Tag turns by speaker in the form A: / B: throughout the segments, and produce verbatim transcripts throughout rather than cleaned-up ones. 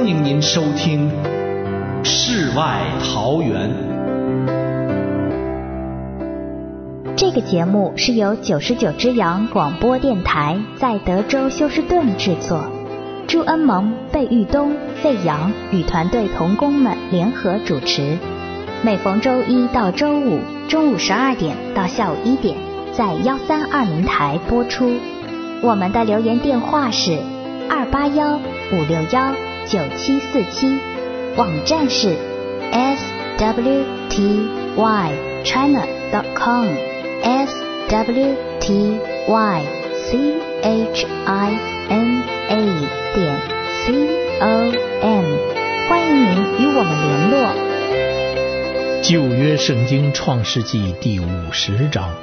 A: 欢迎您收听《世外桃源》。
B: 这个节目是由九十九只羊广播电台在德州休斯顿制作，朱恩蒙、贝玉东、费扬与团队同工们联合主持。每逢周一到周五中午十二点到下午一点，在幺三二零台播出。我们的留言电话是二八幺五六幺九七四七，网站是 s w t y china dot com s w t y c h i n a 点 c o m， 欢迎您与我们联络。
C: 旧约圣经创世纪第五十章，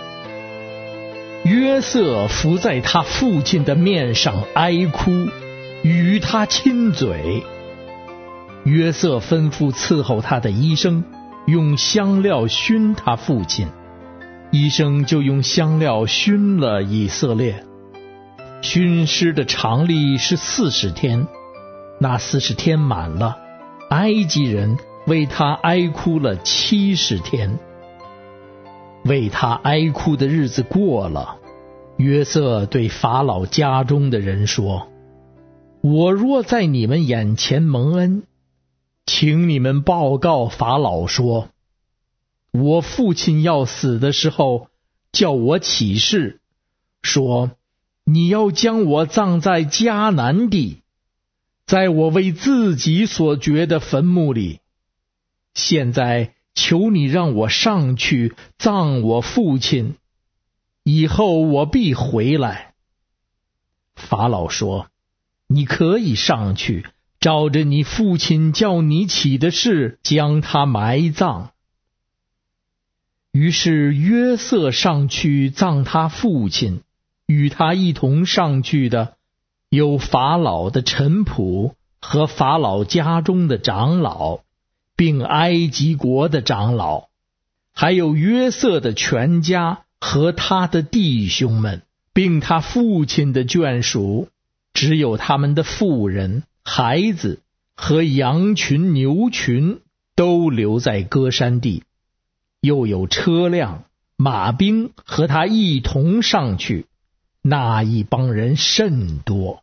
C: 约瑟伏在他父亲的面上哀哭，与他亲嘴。约瑟吩咐伺候他的医生用香料熏他父亲，医生就用香料熏了以色列。熏尸的常例是四十天，那四十天满了，埃及人为他哀哭了七十天。为他哀哭的日子过了，约瑟对法老家中的人说：我若在你们眼前蒙恩，请你们报告法老说，我父亲要死的时候，叫我起誓，说你要将我葬在迦南地，在我为自己所掘的坟墓里。现在求你让我上去葬我父亲，以后我必回来。法老说：你可以上去，照着你父亲叫你起的事，将他埋葬。于是约瑟上去葬他父亲，与他一同上去的有法老的臣仆和法老家中的长老，并埃及国的长老，还有约瑟的全家和他的弟兄们，并他父亲的眷属，只有他们的妇人、孩子和羊群、牛群都留在歌珊地，又有车辆、马兵和他一同上去，那一帮人甚多。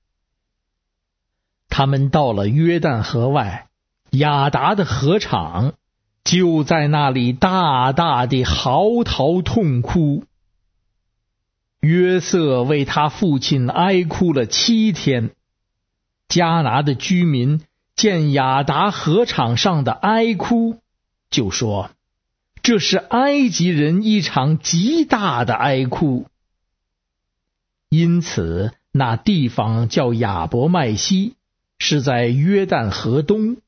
C: 他们到了约旦河外亚达的河场，就在那里大大地嚎啕痛哭。约瑟为他父亲哀哭了七天。迦拿的居民见亚达河场上的哀哭，就说：这是埃及人一场极大的哀哭。因此那地方叫亚伯麦西，是在约旦河东。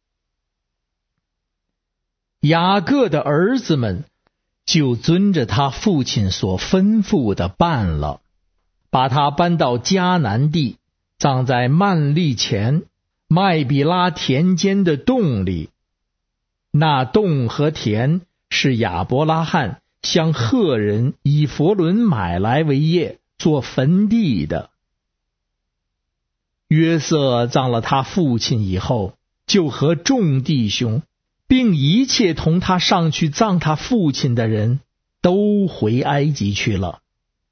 C: 雅各的儿子们就遵着他父亲所吩咐的办了，把他搬到迦南地，葬在曼利前麦比拉田间的洞里。那洞和田是亚伯拉罕向赫人以弗伦买来为业，做坟地的。约瑟葬了他父亲以后，就和众弟兄并一切同他上去葬他父亲的人都回埃及去了。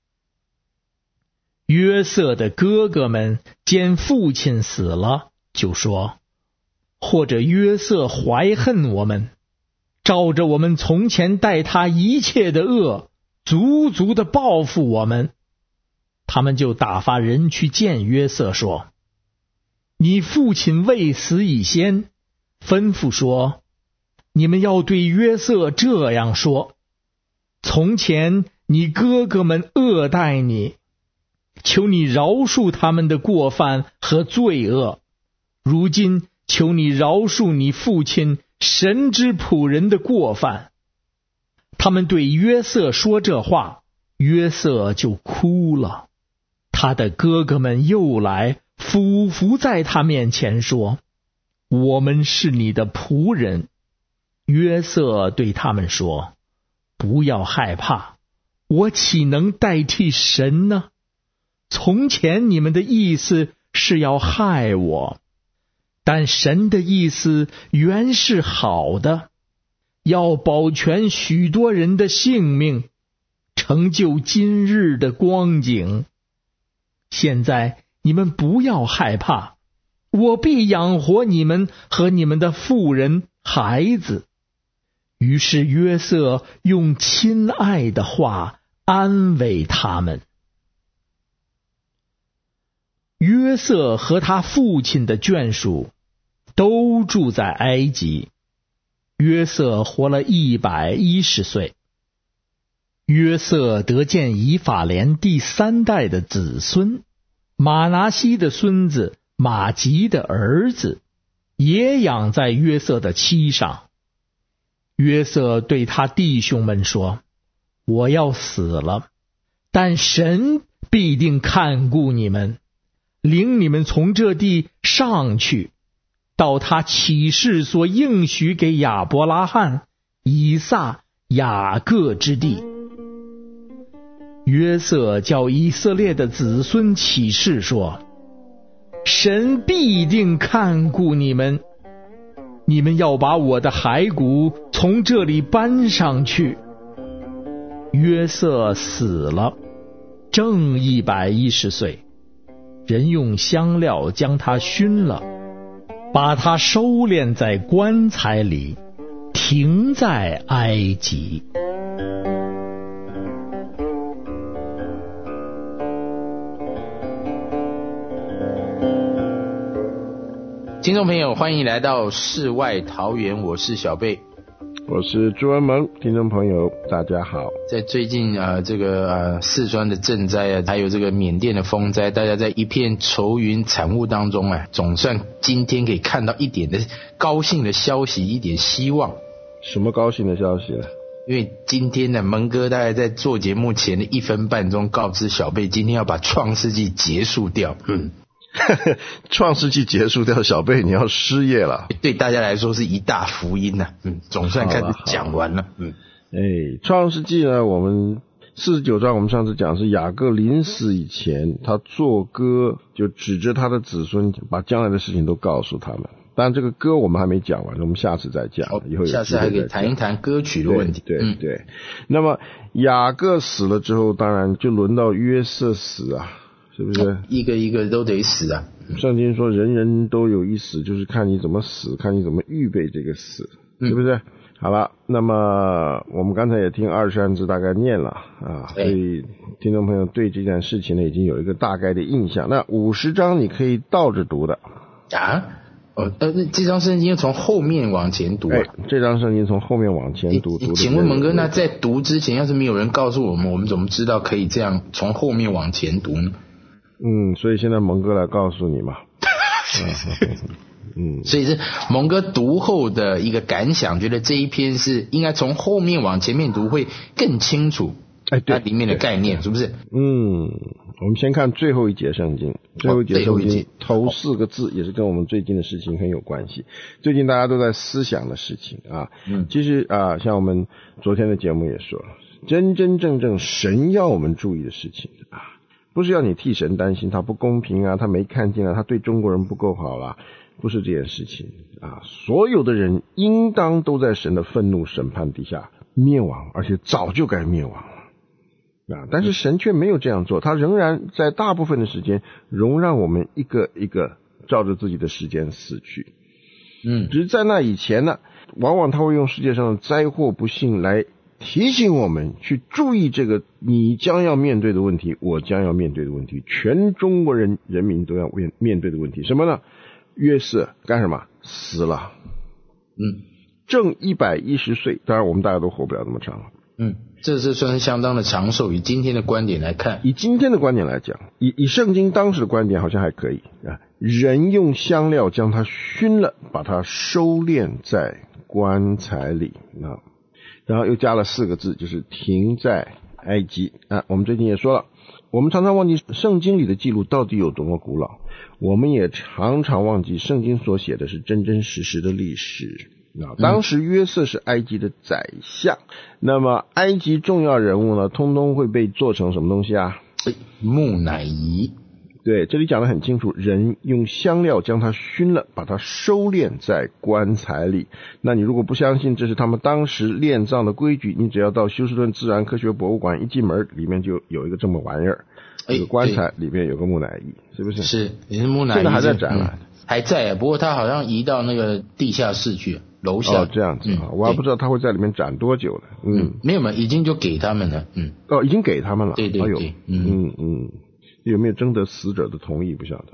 C: 约瑟的哥哥们见父亲死了，就说：或者约瑟怀恨我们，照着我们从前待他一切的恶，足足的报复我们。他们就打发人去见约瑟，说：你父亲未死以先，吩咐说，你们要对约瑟这样说：从前你哥哥们恶待你，求你饶恕他们的过犯和罪恶，如今求你饶恕你父亲神之仆人的过犯。他们对约瑟说这话，约瑟就哭了。他的哥哥们又来俯伏在他面前说：我们是你的仆人。约瑟对他们说：不要害怕，我岂能代替神呢？从前你们的意思是要害我， 但神的意思原是好的，要保全许多人的性命，成就今日的光景。现在你们不要害怕，我必养活你们和你们的妇人孩子。于是约瑟用亲爱的话安慰他们。约瑟和他父亲的眷属都住在埃及。约瑟活了一百一十岁。约瑟得见以法莲第三代的子孙，马拿西的孙子马吉的儿子，也养在约瑟的妻上。约瑟对他弟兄们说：我要死了，但神必定看顾你们，领你们从这地上去，到他起誓所应许给亚伯拉罕、以撒、雅各之地。约瑟叫以色列的子孙起誓说：神必定看顾你们，你们要把我的骸骨从这里搬上去。约瑟死了，正一百一十岁，人用香料将他熏了，把他收敛在棺材里，停在埃及。
D: 听众朋友，欢迎来到世外桃源，我是小贝，
E: 我是朱文萌。听众朋友大家好。
D: 在最近呃这个呃四川的震灾啊，还有这个缅甸的风灾，大家在一片愁云惨雾当中啊，总算今天可以看到一点的高兴的消息，一点希望。
E: 什么高兴的消息呢？
D: 因为今天呢，蒙哥大概在做节目前的一分半钟告知小贝，今天要把创世纪结束掉。嗯。
E: 创世纪结束掉，小贝你要失业了，
D: 对大家来说是一大福音啊。嗯，总算开始讲完了。嗯，
E: 哎，创世纪呢，我们四十九章我们上次讲是雅各临死以前，他作歌就指着他的子孙，把将来的事情都告诉他们。当然这个歌我们还没讲完，我们下次再讲。
D: 哦，
E: 以后
D: 下次还可以谈一谈歌曲的问题。
E: 对对对、嗯。那么雅各死了之后，当然就轮到约瑟死啊。是不是
D: 一个一个都得死啊？
E: 圣经说人人都有一死，就是看你怎么死，看你怎么预备这个死，是不是？嗯、好了，那么我们刚才也听二十三字大概念了啊，所以听众朋友对这件事情呢已经有一个大概的印象。那五十章你可以倒着读的
D: 啊。哦，呃，这张圣经从后面往前读啊。
E: 哎，这张圣经从后面往前读。读
D: 请问蒙哥，那在读之前，要是没有人告诉我们，我们怎么知道可以这样从后面往前读呢？
E: 嗯，所以现在蒙哥来告诉你嘛。
D: 嗯，所以是蒙哥读后的一个感想，觉得这一篇是应该从后面往前面读会更清楚。
E: 哎，对，
D: 它里面的概念是不是？
E: 嗯，我们先看最后一节圣经，最后一节圣经、哦、头四个字也是跟我们最近的事情很有关系。最近大家都在思想的事情啊，嗯，其实啊，像我们昨天的节目也说了，真真正正神要我们注意的事情啊。不是要你替神担心他不公平啊，他没看见啊，他对中国人不够好啦，不是这件事情啊。所有的人应当都在神的愤怒审判底下灭亡，而且早就该灭亡了啊。但是神却没有这样做，他仍然在大部分的时间容让我们一个一个照着自己的时间死去。嗯，只是在那以前呢，往往他会用世界上的灾祸不幸来提醒我们去注意这个你将要面对的问题，我将要面对的问题，全中国人人民都要面面对的问题，什么呢？约瑟干什么？死了。嗯，正一百一十岁，当然我们大家都活不了那么长了。
D: 嗯，这是算是相当的长寿。以今天的观点来看，
E: 以今天的观点来讲，以以圣经当时的观点好像还可以啊。人用香料将它熏了，把它收敛在棺材里啊。然后又加了四个字，就是停在埃及啊。我们最近也说了，我们常常忘记圣经里的记录到底有多么古老，我们也常常忘记圣经所写的是真真实实的历史啊。当时约瑟是埃及的宰相，那么埃及重要人物呢，通通会被做成什么东西啊？
D: 木乃伊。
E: 对，这里讲得很清楚，人用香料将它熏了，把它收敛在棺材里。那你如果不相信这是他们当时殓葬的规矩，你只要到休斯顿自然科学博物馆一进门，里面就有一个这么玩意儿，这个棺材里面有个木乃伊，是不是？
D: 是，也是木乃伊，
E: 现在还在展览、
D: 嗯，还在啊，不过他好像移到那个地下室去，楼下。
E: 哦，这样子啊、嗯，我还不知道他会在里面展多久了。嗯，
D: 嗯没有嘛，已经就给他们了。嗯，
E: 哦，已经给他们了。
D: 对对对，
E: 哎、嗯嗯嗯。有没有征得死者的同意不晓得。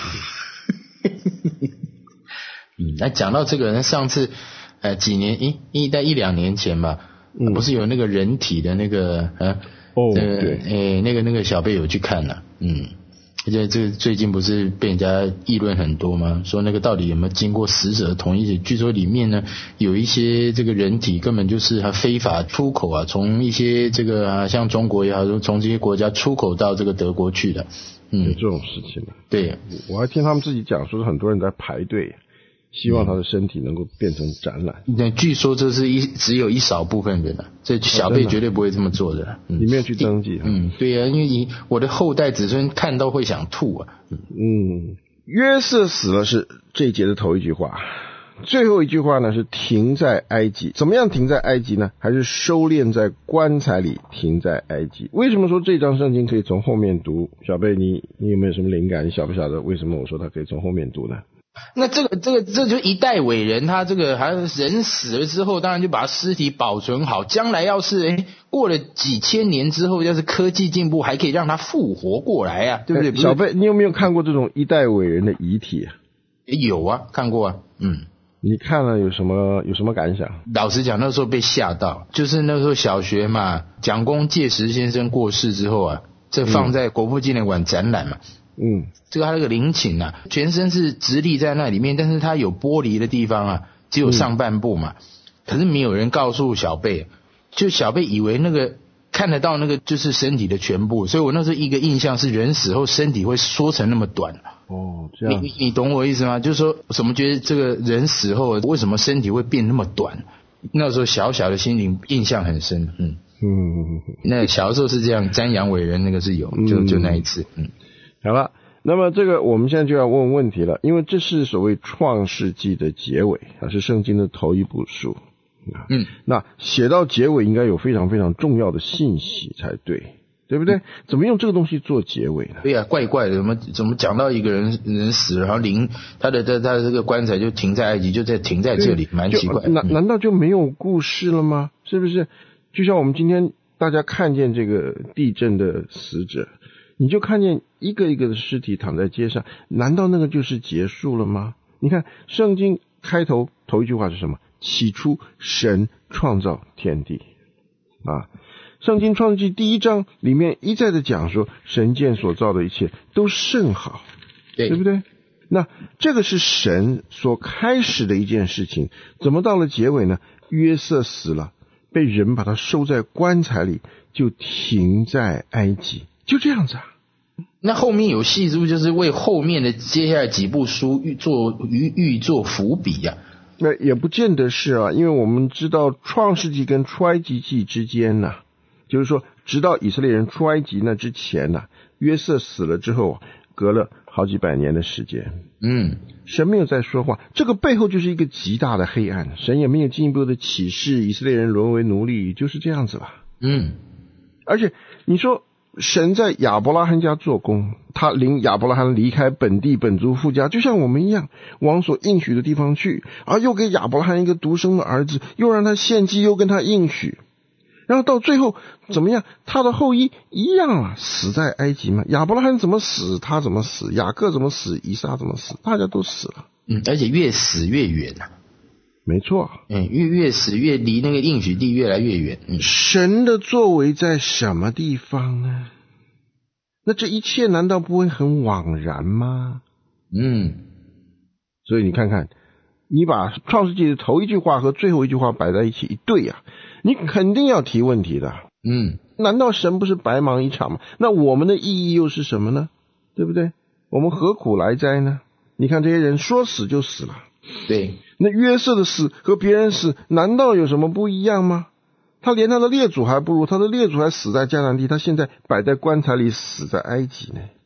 D: 嗯，那讲到这个，那上次呃几年，诶，一在一两年前吧、嗯，不是有那个人体的那个呃，
E: 哦，
D: 这个、
E: 对，
D: 诶，那个那个小贝有去看了、啊，嗯。而且这个最近不是被人家议论很多吗？说那个到底有没有经过死者的同意？据说里面呢有一些这个人体根本就是他非法出口啊，从一些这个啊像中国也好，从这些国家出口到这个德国去的。嗯，
E: 有这种事情的。
D: 对，
E: 我还听他们自己讲说，很多人在排队，希望他的身体能够变成展览。
D: 那、嗯、据说这是一只有一少部分人啊，这小贝绝对不会这么做的。
E: 嗯、你没有去登记？
D: 嗯，对呀、啊，因为你我的后代子孙看到会想吐啊。
E: 嗯，嗯约瑟死了是这一节的头一句话，最后一句话呢是停在埃及。怎么样停在埃及呢？还是收敛在棺材里停在埃及？为什么说这张圣经可以从后面读？小贝，你你有没有什么灵感？你晓不晓得为什么我说它可以从后面读呢？
D: 那这个这个这就一代伟人，他这个还人死了之后，当然就把尸体保存好，将来要是诶过了几千年之后，要是科技进步，还可以让他复活过来啊，对不对？
E: 小贝，你有没有看过这种一代伟人的遗体啊？
D: 有啊，看过啊，嗯。
E: 你看了有什么有什么感想？
D: 老实讲，那时候被吓到，就是那时候小学嘛，蒋公介石先生过世之后啊，这放在国父纪念馆展览嘛。
E: 嗯，
D: 这个他那个陵寝啊，全身是直立在那里面，但是他有玻璃的地方啊，只有上半部嘛。嗯、可是没有人告诉小贝，就小贝以为那个看得到那个就是身体的全部，所以我那时候一个印象是人死后身体会缩成那么短。
E: 哦，这样。
D: 你你懂我意思吗？就是说什么觉得这个人死后为什么身体会变那么短？那时候小小的心灵印象很深。嗯嗯，那小时候是这样，瞻仰伟人那个是有，就就那一次。嗯。
E: 好了，那么这个我们现在就要问问题了，因为这是所谓创世纪的结尾啊，是圣经的头一部书。
D: 嗯，
E: 那写到结尾应该有非常非常重要的信息才对，对不对？怎么用这个东西做结尾呢？
D: 对呀、啊，怪怪的，怎么怎么讲到一个人人死了，然后灵他的他他的这个棺材就停在埃及，就在停在这里，蛮奇怪。
E: 难难道就没有故事了吗？是不是？就像我们今天大家看见这个地震的死者，你就看见一个一个的尸体躺在街上，难道那个就是结束了吗？你看圣经开头头一句话是什么？起初神创造天地啊，圣经创世纪第一章里面一再的讲说，神见所造的一切都甚好，
D: 对，
E: 对不对？那这个是神所开始的一件事情，怎么到了结尾呢？约瑟死了，被人把他收在棺材里，就停在埃及，就这样子啊。
D: 那后面有戏是不是就是为后面的接下来几部书预做预预做伏笔呀、啊？
E: 那也不见得是啊，因为我们知道创世纪跟出埃及记之间呢、啊，就是说直到以色列人出埃及那之前呢、啊，约瑟死了之后，隔了好几百年的时间，
D: 嗯，
E: 神没有在说话，这个背后就是一个极大的黑暗，神也没有进一步的启示以色列人沦为奴隶，就是这样子吧。
D: 嗯，
E: 而且你说神在亚伯拉罕家做工，他领亚伯拉罕离开本地本族父家，就像我们一样往所应许的地方去，而又给亚伯拉罕一个独生的儿子，又让他献祭，又跟他应许，然后到最后怎么样？他的后裔一样啊，死在埃及嘛。亚伯拉罕怎么死他怎么死，雅各怎么死以撒怎么死，大家都死了。
D: 嗯，而且越死越远啊。
E: 没错，
D: 嗯，越越死越离那个应许地越来越远。嗯，
E: 神的作为在什么地方呢？那这一切难道不会很枉然吗？
D: 嗯，
E: 所以你看看，你把创世纪的头一句话和最后一句话摆在一起一对啊，你肯定要提问题的。
D: 嗯，
E: 难道神不是白忙一场吗？那我们的意义又是什么呢？对不对？我们何苦来哉呢？你看这些人说死就死了。
D: 对，
E: 那约瑟的死和别人死难道有什么不一样吗？他连他的列祖还不如，他的列祖还死在迦南地，他现在摆在棺材里死在埃及呢。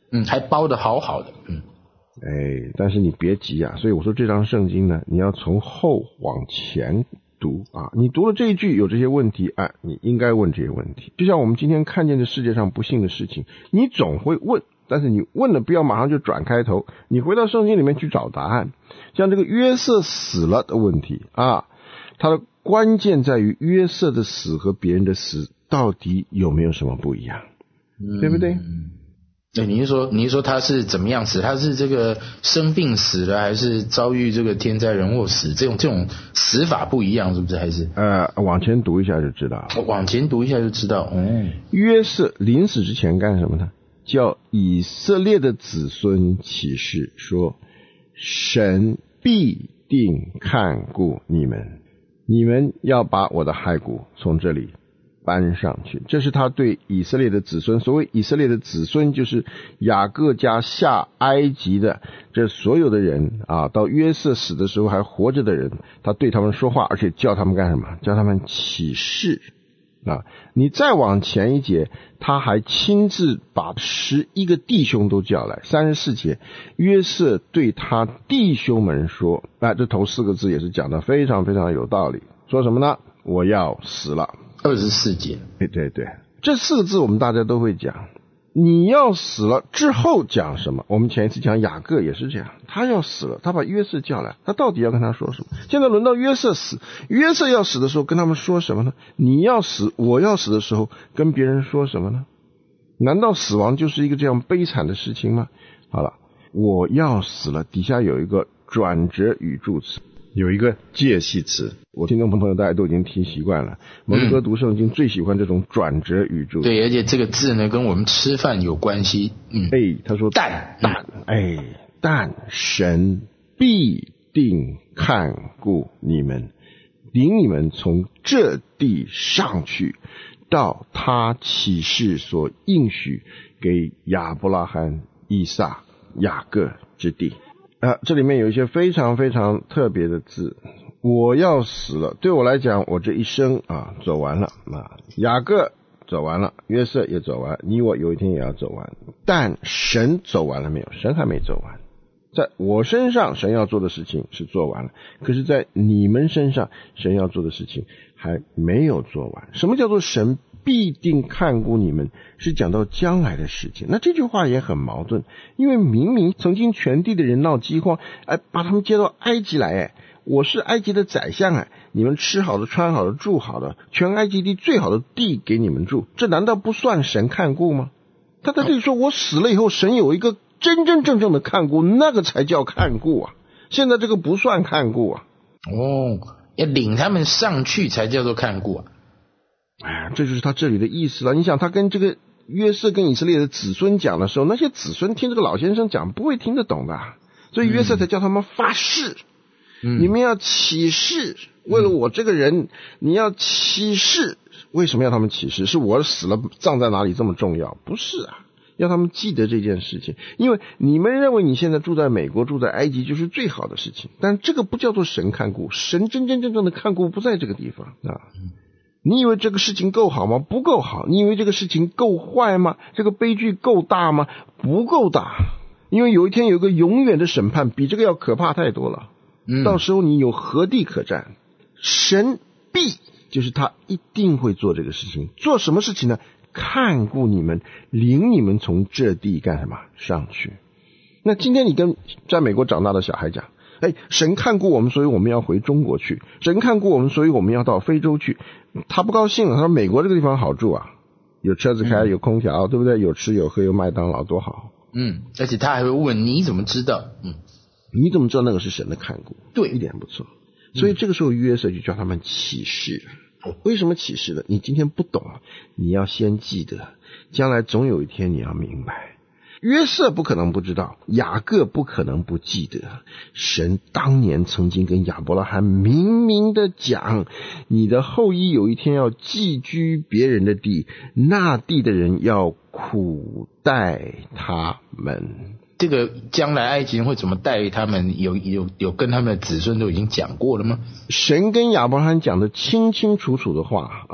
D: 嗯，还包得好好的，嗯。
E: 哎，但是你别急啊，所以我说这张圣经呢，你要从后往前读啊。你读了这一句有这些问题，哎，你应该问这些问题。就像我们今天看见这世界上不幸的事情，你总会问，但是你问了不要马上就转开头，你回到圣经里面去找答案。像这个约瑟死了的问题啊，它的关键在于约瑟的死和别人的死到底有没有什么不一样，嗯、对不对？
D: 对，你是说你是说他是怎么样死？他是这个生病死了，还是遭遇这个天灾人祸死？这种这种死法不一样，是不是？还是
E: 呃，往前读一下就知道。
D: 往前读一下就知道。哦，
E: 约瑟临死之前干什么呢？叫以色列的子孙起誓说，神必定看顾你们，你们要把我的骸骨从这里搬上去。这是他对以色列的子孙，所谓以色列的子孙就是雅各家下埃及的这所有的人啊，到约瑟死的时候还活着的人，他对他们说话，而且叫他们干什么？叫他们起誓啊。你再往前一节，他还亲自把十一个弟兄都叫来。三十四节，约瑟对他弟兄们说，啊，这头四个字也是讲得非常非常有道理。说什么呢？我要死了。
D: 二十四节，
E: 对对对，这四个字我们大家都会讲。你要死了之后讲什么？我们前一次讲雅各也是这样，他要死了，他把约瑟叫来，他到底要跟他说什么？现在轮到约瑟死，约瑟要死的时候跟他们说什么呢？你要死，我要死的时候跟别人说什么呢？难道死亡就是一个这样悲惨的事情吗？好了，我要死了，底下有一个转折语助词，有一个介系词。我听众朋友大家都已经听习惯了，蒙哥读圣经最喜欢这种转折语助词。
D: 对，而且这个字呢跟我们吃饭有关系。嗯，
E: 哎，他说
D: 但
E: 但哎，但神必定看顾你们，领你们从这地上去，到他起誓所应许给亚伯拉罕、以撒、雅各之地。啊，这里面有一些非常非常特别的字。我要死了，对我来讲，我这一生啊走完了啊，雅各走完了，约瑟也走完，你我有一天也要走完。但神走完了没有？神还没走完。在我身上，神要做的事情是做完了，可是在你们身上，神要做的事情还没有做完。什么叫做神必定看顾你们？是讲到将来的事情。那这句话也很矛盾，因为明明曾经全地的人闹饥荒，哎，把他们接到埃及来，哎，我是埃及的宰相，哎，你们吃好的、穿好的、住好的，全埃及地最好的地给你们住，这难道不算神看顾吗？他在这里说，我死了以后，神有一个真真正正的看顾，那个才叫看顾啊！现在这个不算看顾啊！
D: 哦，要领他们上去才叫做看顾啊！
E: 哎，这就是他这里的意思了。你想，他跟这个约瑟跟以色列的子孙讲的时候，那些子孙听这个老先生讲不会听得懂的，所以约瑟才叫他们发誓，嗯、你们要起誓，为了我这个人，嗯、你要起誓。为什么要他们起誓？是我死了葬在哪里这么重要？不是啊，要他们记得这件事情，因为你们认为你现在住在美国、住在埃及就是最好的事情，但这个不叫做神看顾，神真真正正的看顾不在这个地方啊。你以为这个事情够好吗？不够好。你以为这个事情够坏吗？这个悲剧够大吗？不够大。因为有一天有一个永远的审判，比这个要可怕太多了。嗯，到时候你有何地可占？神必，就是他一定会做这个事情。做什么事情呢？看顾你们，领你们从这地干什么？上去。那今天你跟在美国长大的小孩讲，哎，神看顾我们，所以我们要回中国去。神看顾我们，所以我们要到非洲去。他不高兴了，他说美国这个地方好住啊，有车子开，有空调，对不对？有吃有喝，有麦当劳，多好。
D: 嗯，而且他还会问你怎么知道？嗯，
E: 你怎么知道那个是神的看顾？
D: 对，
E: 一点不错。所以这个时候约瑟就叫他们起誓。为什么起誓了？你今天不懂，你要先记得，将来总有一天你要明白。约瑟不可能不知道，雅各不可能不记得，神当年曾经跟亚伯拉罕明明的讲，你的后裔有一天要寄居别人的地，那地的人要苦待他们。
D: 这个将来埃及人会怎么待他们，有有有跟他们的子孙都已经讲过了吗？
E: 神跟亚伯拉罕讲的清清楚楚的话啊，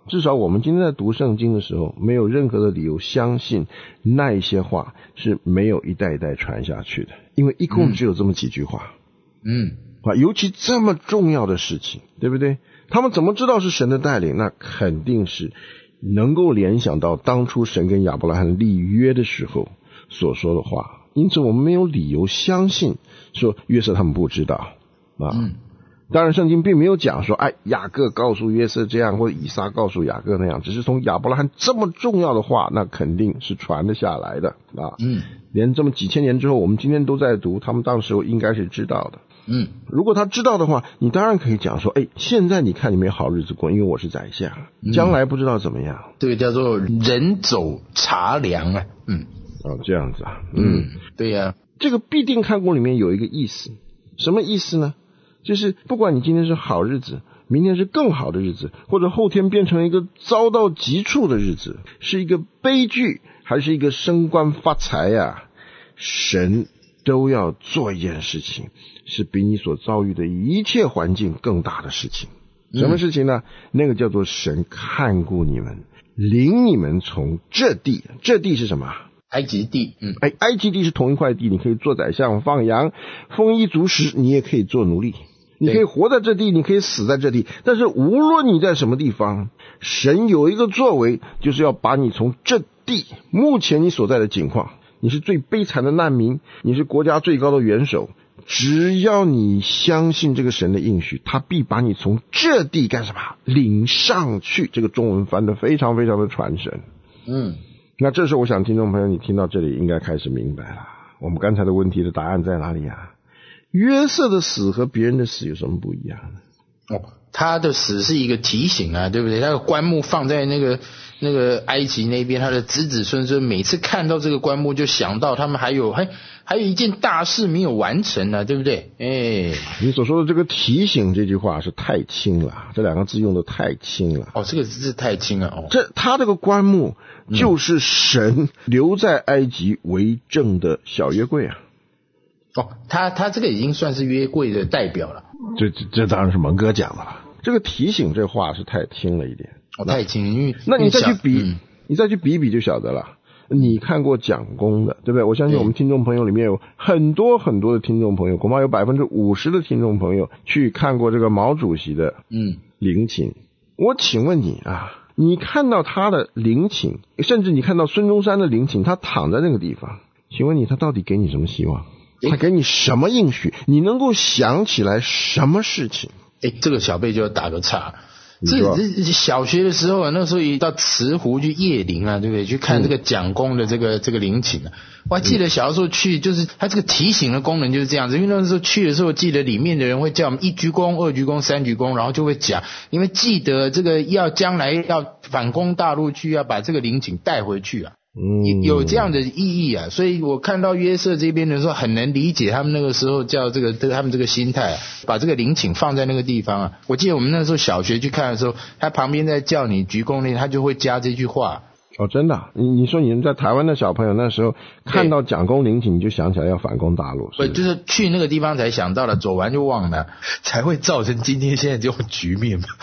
E: 至少我们今天在读圣经的时候，没有任何的理由相信那一些话是没有一代一代传下去的，因为一共只有这么几句话。
D: 嗯，
E: 啊，尤其这么重要的事情，对不对？他们怎么知道是神的带领？那肯定是能够联想到当初神跟亚伯拉罕立约的时候所说的话，因此我们没有理由相信说约瑟他们不知道啊。
D: 嗯，
E: 当然圣经并没有讲说，哎，雅各告诉约瑟这样，或者以撒告诉雅各那样，只是从亚伯拉罕这么重要的话，那肯定是传得下来的啊。
D: 嗯，
E: 连这么几千年之后，我们今天都在读，他们当时应该是知道的。
D: 嗯，
E: 如果他知道的话，你当然可以讲说，哎，现在你看你没好日子过，因为我是宰相，将来不知道怎么样。
D: 这个叫做人走茶凉啊。嗯，
E: 哦，这样子啊。
D: 嗯，对呀、啊。
E: 这个必定看过里面有一个意思，什么意思呢？就是不管你今天是好日子，明天是更好的日子，或者后天变成一个糟到极处的日子，是一个悲剧还是一个升官发财呀、啊，神都要做一件事情，是比你所遭遇的一切环境更大的事情。什么事情呢？嗯、那个叫做神看顾你们，领你们从这地，这地是什么？
D: 埃及地。嗯，
E: 哎，埃及地是同一块地，你可以做宰相、放羊、丰衣足食，你也可以做奴隶，你可以活在这地，你可以死在这地。但是无论你在什么地方，神有一个作为，就是要把你从这地，目前你所在的境况，你是最悲惨的难民，你是国家最高的元首，只要你相信这个神的应许，他必把你从这地干什么？领上去。这个中文翻得非常非常的传神。
D: 嗯，
E: 那这时候我想听众朋友你听到这里应该开始明白了，我们刚才的问题的答案在哪里啊？约瑟的死和别人的死有什么不一样呢？
D: 哦，他的死是一个提醒啊，对不对？他的棺木放在那个那个埃及那边，他的子子孙孙每次看到这个棺木就想到他们还有还还有一件大事没有完成呢、啊，对不对？哎，
E: 你所说的这个提醒这句话是太轻了，这两个字用的太轻了。
D: 哦，这个字太轻了哦。
E: 这他这个棺木就是神留在埃及为证的小约柜啊。
D: 哦，他他这个已经算是约柜的代表了。
E: 这这这当然是蒙哥讲的了。这个提醒这话是太轻了一点。
D: 哦，太轻，因为
E: 那你再去比、
D: 嗯，
E: 你再去比一比就晓得了。你看过讲功的，对不对？我相信我们听众朋友里面有很多很多的听众朋友，恐怕有百分之五十的听众朋友去看过这个毛主席的
D: 嗯
E: 陵寝。我请问你啊，你看到他的陵寝，甚至你看到孙中山的陵寝，他躺在那个地方，请问你他到底给你什么希望？他给你什么应许？你能够想起来什么事情？
D: 哎，这个小贝就要打个岔。这这小学的时候啊，那时候一到慈湖去夜陵啊，对不对？去看这个蒋公的这个、嗯、这个陵寝啊。我还记得小时候去，就是他这个提醒的功能就是这样子。因为那时候去的时候，记得里面的人会叫我们一鞠躬、二鞠躬、三鞠躬，然后就会讲，因为记得这个要将来要反攻大陆去，要把这个陵寝带回去啊。嗯，有这样的意义啊，所以我看到约瑟这边的时候，很能理解他们那个时候叫这个他们这个心态、啊，把这个陵寝放在那个地方啊。我记得我们那时候小学去看的时候，他旁边在叫你鞠躬那，他就会加这句话。
E: 哦，真的、啊？你你说你们在台湾的小朋友那时候看到蒋公陵寝，你就想起来要反攻大陆？
D: 不，就是去那个地方才想到了，走完就忘了，才会造成今天现在这种局面嘛。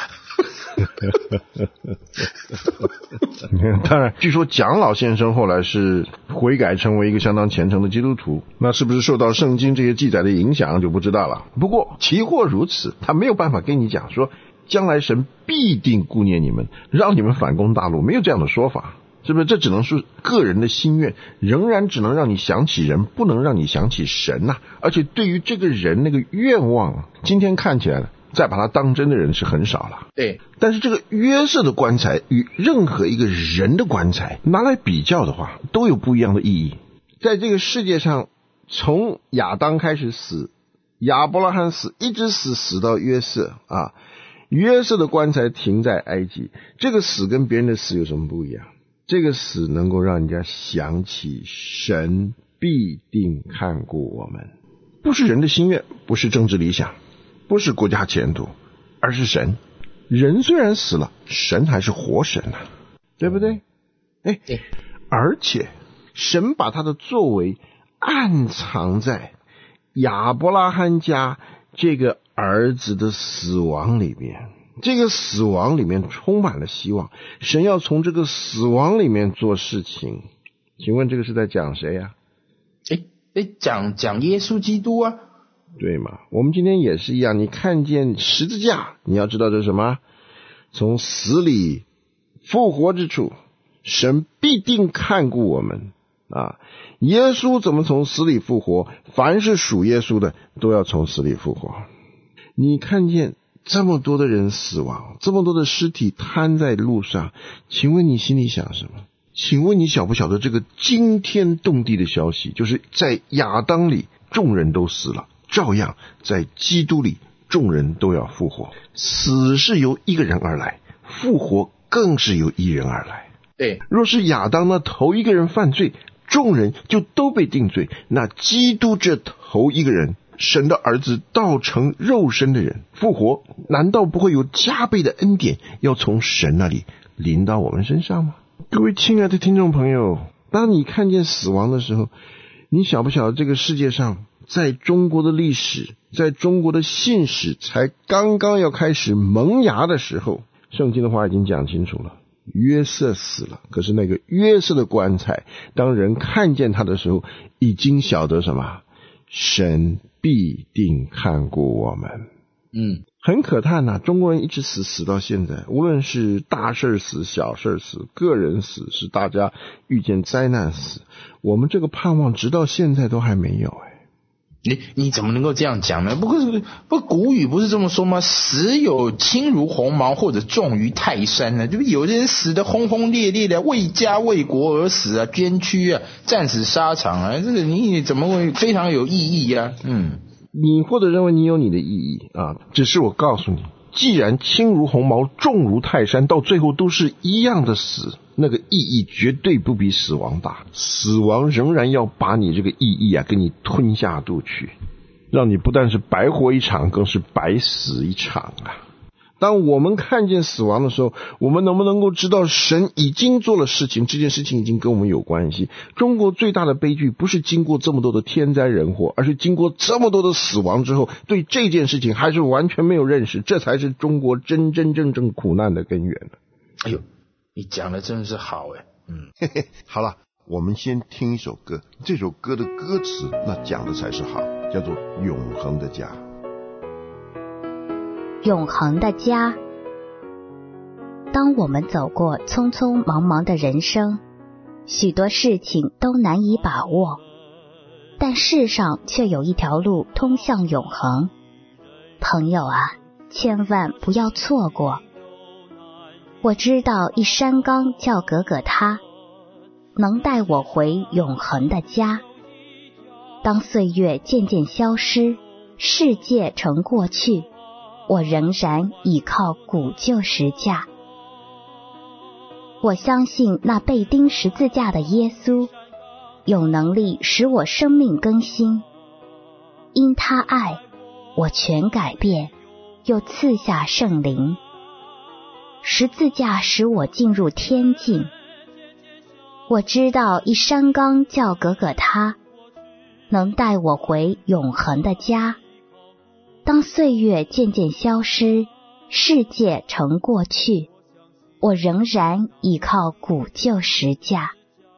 E: 当然，据说蒋老先生后来是悔改成为一个相当虔诚的基督徒，那是不是受到圣经这些记载的影响就不知道了。不过其或如此，他没有办法跟你讲说将来神必定顾念你们，让你们反攻大陆，没有这样的说法，是不是？这只能是个人的心愿，仍然只能让你想起人，不能让你想起神呐、啊。而且对于这个人那个愿望，今天看起来再把他当真的人是很少了。
D: 对，
E: 但是这个约瑟的棺材与任何一个人的棺材拿来比较的话，都有不一样的意义。在这个世界上，从亚当开始死，亚伯拉罕死，一直死死到约瑟啊。约瑟的棺材停在埃及，这个死跟别人的死有什么不一样？这个死能够让人家想起神必定看顾我们，不是人的心愿，不是政治理想，不是国家前途，而是神。人虽然死了，神还是活神啊，对不对？哎，而且神把他的作为暗藏在亚伯拉罕家这个儿子的死亡里面。 这个死亡里面充满了希望，神要从这个死亡里面做事情。请问这个是在讲谁啊？
D: 诶诶讲讲耶稣基督啊。
E: 对嘛，我们今天也是一样，你看见十字架，你要知道这是什么？从死里复活之处，神必定看顾我们啊！耶稣怎么从死里复活？凡是属耶稣的都要从死里复活。你看见这么多的人死亡，这么多的尸体摊在路上，请问你心里想什么？请问你晓不晓得这个惊天动地的消息，就是在亚当里众人都死了，照样在基督里众人都要复活。死是由一个人而来，复活更是由一人而来。
D: 对，
E: 若是亚当那头一个人犯罪，众人就都被定罪，那基督这头一个人，神的儿子道成肉身的人复活，难道不会有加倍的恩典要从神那里临到我们身上吗？各位亲爱的听众朋友，当你看见死亡的时候，你晓不晓得这个世界上，在中国的历史，在中国的信史才刚刚要开始萌芽的时候，圣经的话已经讲清楚了，约瑟死了，可是那个约瑟的棺材，当人看见他的时候，已经晓得什么？神必定看顾我们。
D: 嗯，
E: 很可叹啊，中国人一直死死到现在，无论是大事死、小事死、个人死，是大家遇见灾难死，我们这个盼望直到现在都还没有。哎，
D: 你你怎么能够这样讲呢？不过不古语不是这么说吗？死有轻如鸿毛，或者重于泰山呢？就是有的人死得轰轰烈烈的，为家为国而死啊，捐躯啊，战死沙场啊，这个你怎么会非常有意义啊？嗯。
E: 你或者认为你有你的意义啊，只是我告诉你，既然轻如鸿毛，重如泰山，到最后都是一样的死，那个意义绝对不比死亡大。死亡仍然要把你这个意义啊给你吞下肚去，让你不但是白活一场，更是白死一场啊。当我们看见死亡的时候，我们能不能够知道神已经做了事情，这件事情已经跟我们有关系。中国最大的悲剧不是经过这么多的天灾人祸，而是经过这么多的死亡之后，对这件事情还是完全没有认识，这才是中国真真正正苦难的根源。
D: 哎呦，你讲的真是好哎。嗯，
E: 嘿嘿，好了，我们先听一首歌，这首歌的歌词那讲的才是好，叫做《永恒的家》。
B: 永恒的家。当我们走过匆匆忙忙的人生，许多事情都难以把握，但世上却有一条路通向永恒。朋友啊，千万不要错过。我知道一山冈叫格格他，能带我回永恒的家。当岁月渐渐消失，世界成过去，我仍然倚靠古旧石架。我相信那被钉十字架的耶稣，有能力使我生命更新。因他爱，我全改变，又赐下圣灵。十字架使我进入天境。我知道一山冈叫格格他，能带我回永恒的家。当岁月渐渐消失，世界成过去，我仍然倚靠古旧石架。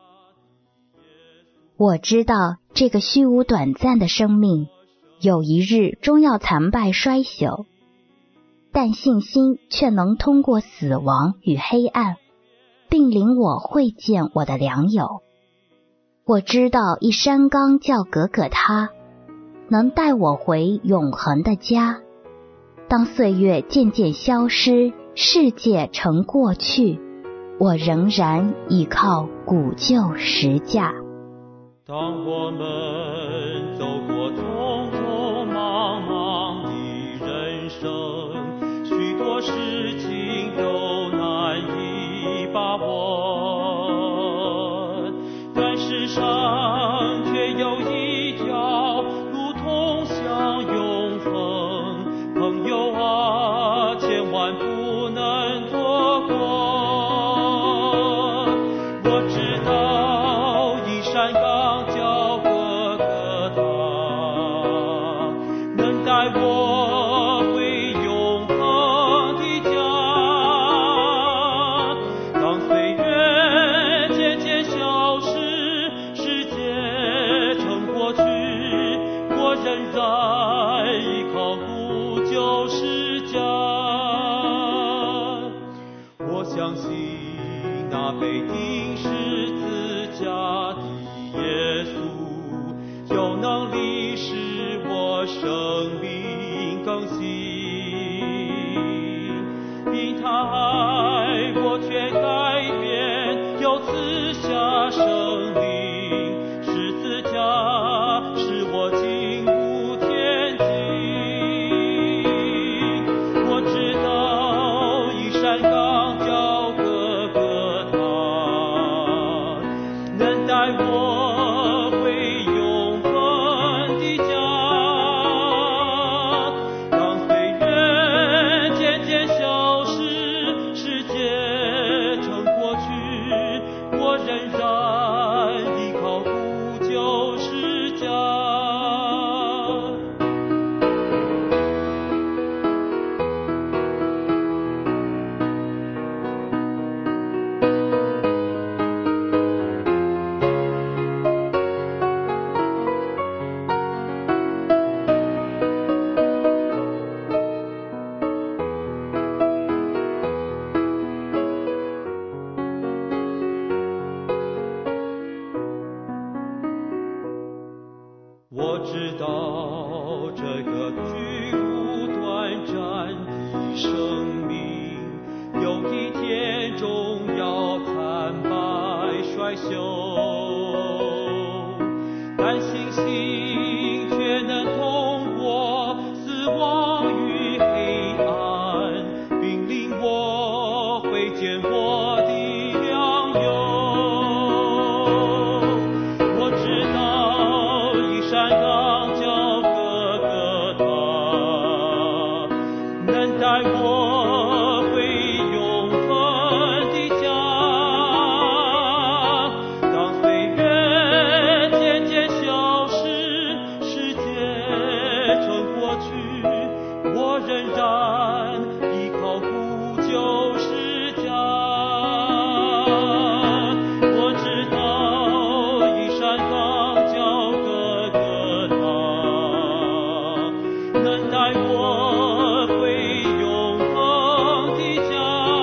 B: 我知道这个虚无短暂的生命，有一日终要残败衰朽，但信心却能通过死亡与黑暗，并领我会见我的良友。我知道一山冈叫格格他，能带我回永恒的家。当岁月渐渐消失，世界成过去，我仍然倚靠古旧石架。
A: 当我们走过匆匆忙忙的人生，许多事情都难以把握，但世上却有一条路通向永恒，朋友啊，千万不能错过。我知道一山冈叫格格他，能带我回永恒的家。 相信那被钉十字架的耶稣，有能力使我生命更新。因他爱我全改变，又赐下生命，十字架使我进入天境。我知道一山岗叫哥哥他，能带我回永恒的家。当岁月渐渐消失，世界成过去，我仍然依靠不救世家。我知道这个虚无短暂的生命，有一天终要惨败衰朽，但星星却能通过死亡与黑暗，并领我会见我的良友。我知道一山岗叫哥哥他，能带我回永恒的家。当岁月渐渐消失，世界成过去，我仍然依靠不救世家。我知道一山岗叫哥哥他，能带我回永恒的家。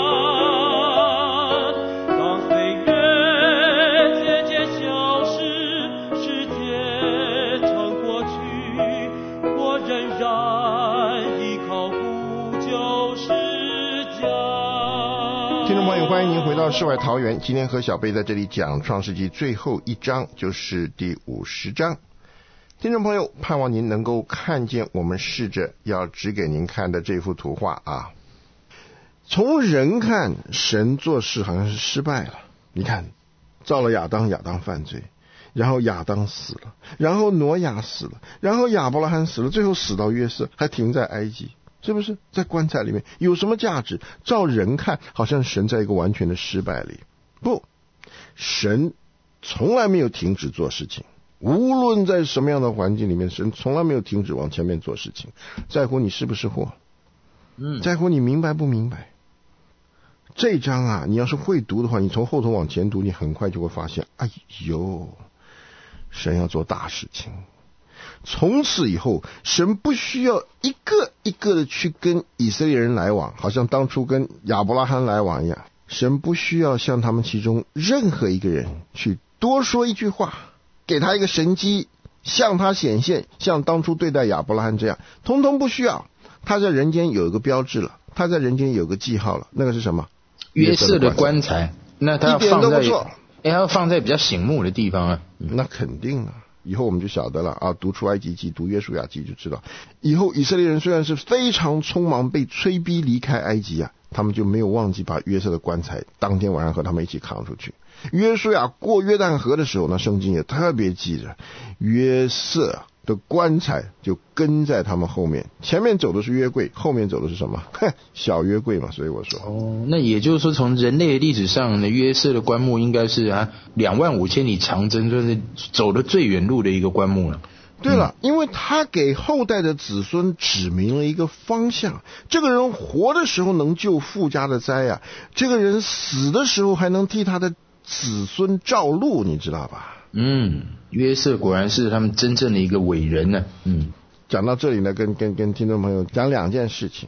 A: 当岁月渐渐消失，世界成过去，我仍然依靠不救世家。
F: 听众朋友，欢迎您回到世外桃源。今天和小贝在这里讲创世纪最后一章，就是第五十章。听众朋友，盼望您能够看见我们试着要指给您看的这幅图画啊。从人看，神做事好像是失败了。你看，造了亚当，亚当犯罪，然后亚当死了，然后挪亚死了，然后亚伯拉罕死了，最后死到约瑟，还停在埃及，是不是？在棺材里面有什么价值？照人看，好像神在一个完全的失败里。不，神从来没有停止做事情，无论在什么样的环境里面，神从来没有停止往前面做事情，在乎你是不是货，嗯，在乎你明白不明白。这章啊，你要是会读的话，你从后头往前读，你很快就会发现，哎呦，神要做大事情。从此以后，神不需要一个一个的去跟以色列人来往，好像当初跟亚伯拉罕来往一样。神不需要向他们其中任何一个人去多说一句话，给他一个神迹，向他显现，像当初对待亚伯拉罕这样，通通不需要。他在人间有一个标志了，他在人间有个记号了，那个是什么？
D: 约瑟的棺材。那他要放在，
F: 一点都不错。
D: 哎，他要放在比较醒目的地方啊。
F: 那肯定啊。以后我们就晓得了啊，读出埃及记，读约书亚记就知道，以后以色列人虽然是非常匆忙被催逼离开埃及啊，他们就没有忘记把约瑟的棺材当天晚上和他们一起扛出去。约书亚过约旦河的时候呢，圣经也特别记着，约瑟的棺材就跟在他们后面，前面走的是约柜，后面走的是什么？小约柜嘛，所以我说。
D: 哦，那也就是说，从人类历史上呢，约瑟的棺木应该是啊两万五千里长征，就是走的最远路的一个棺木了。
F: 对了，因为他给后代的子孙指明了一个方向，这个人活的时候能救富家的灾啊，这个人死的时候还能替他的子孙照路，你知道吧？
D: 嗯，约瑟果然是他们真正的一个伟人呢。嗯，
F: 讲到这里呢，跟跟跟听众朋友讲两件事情。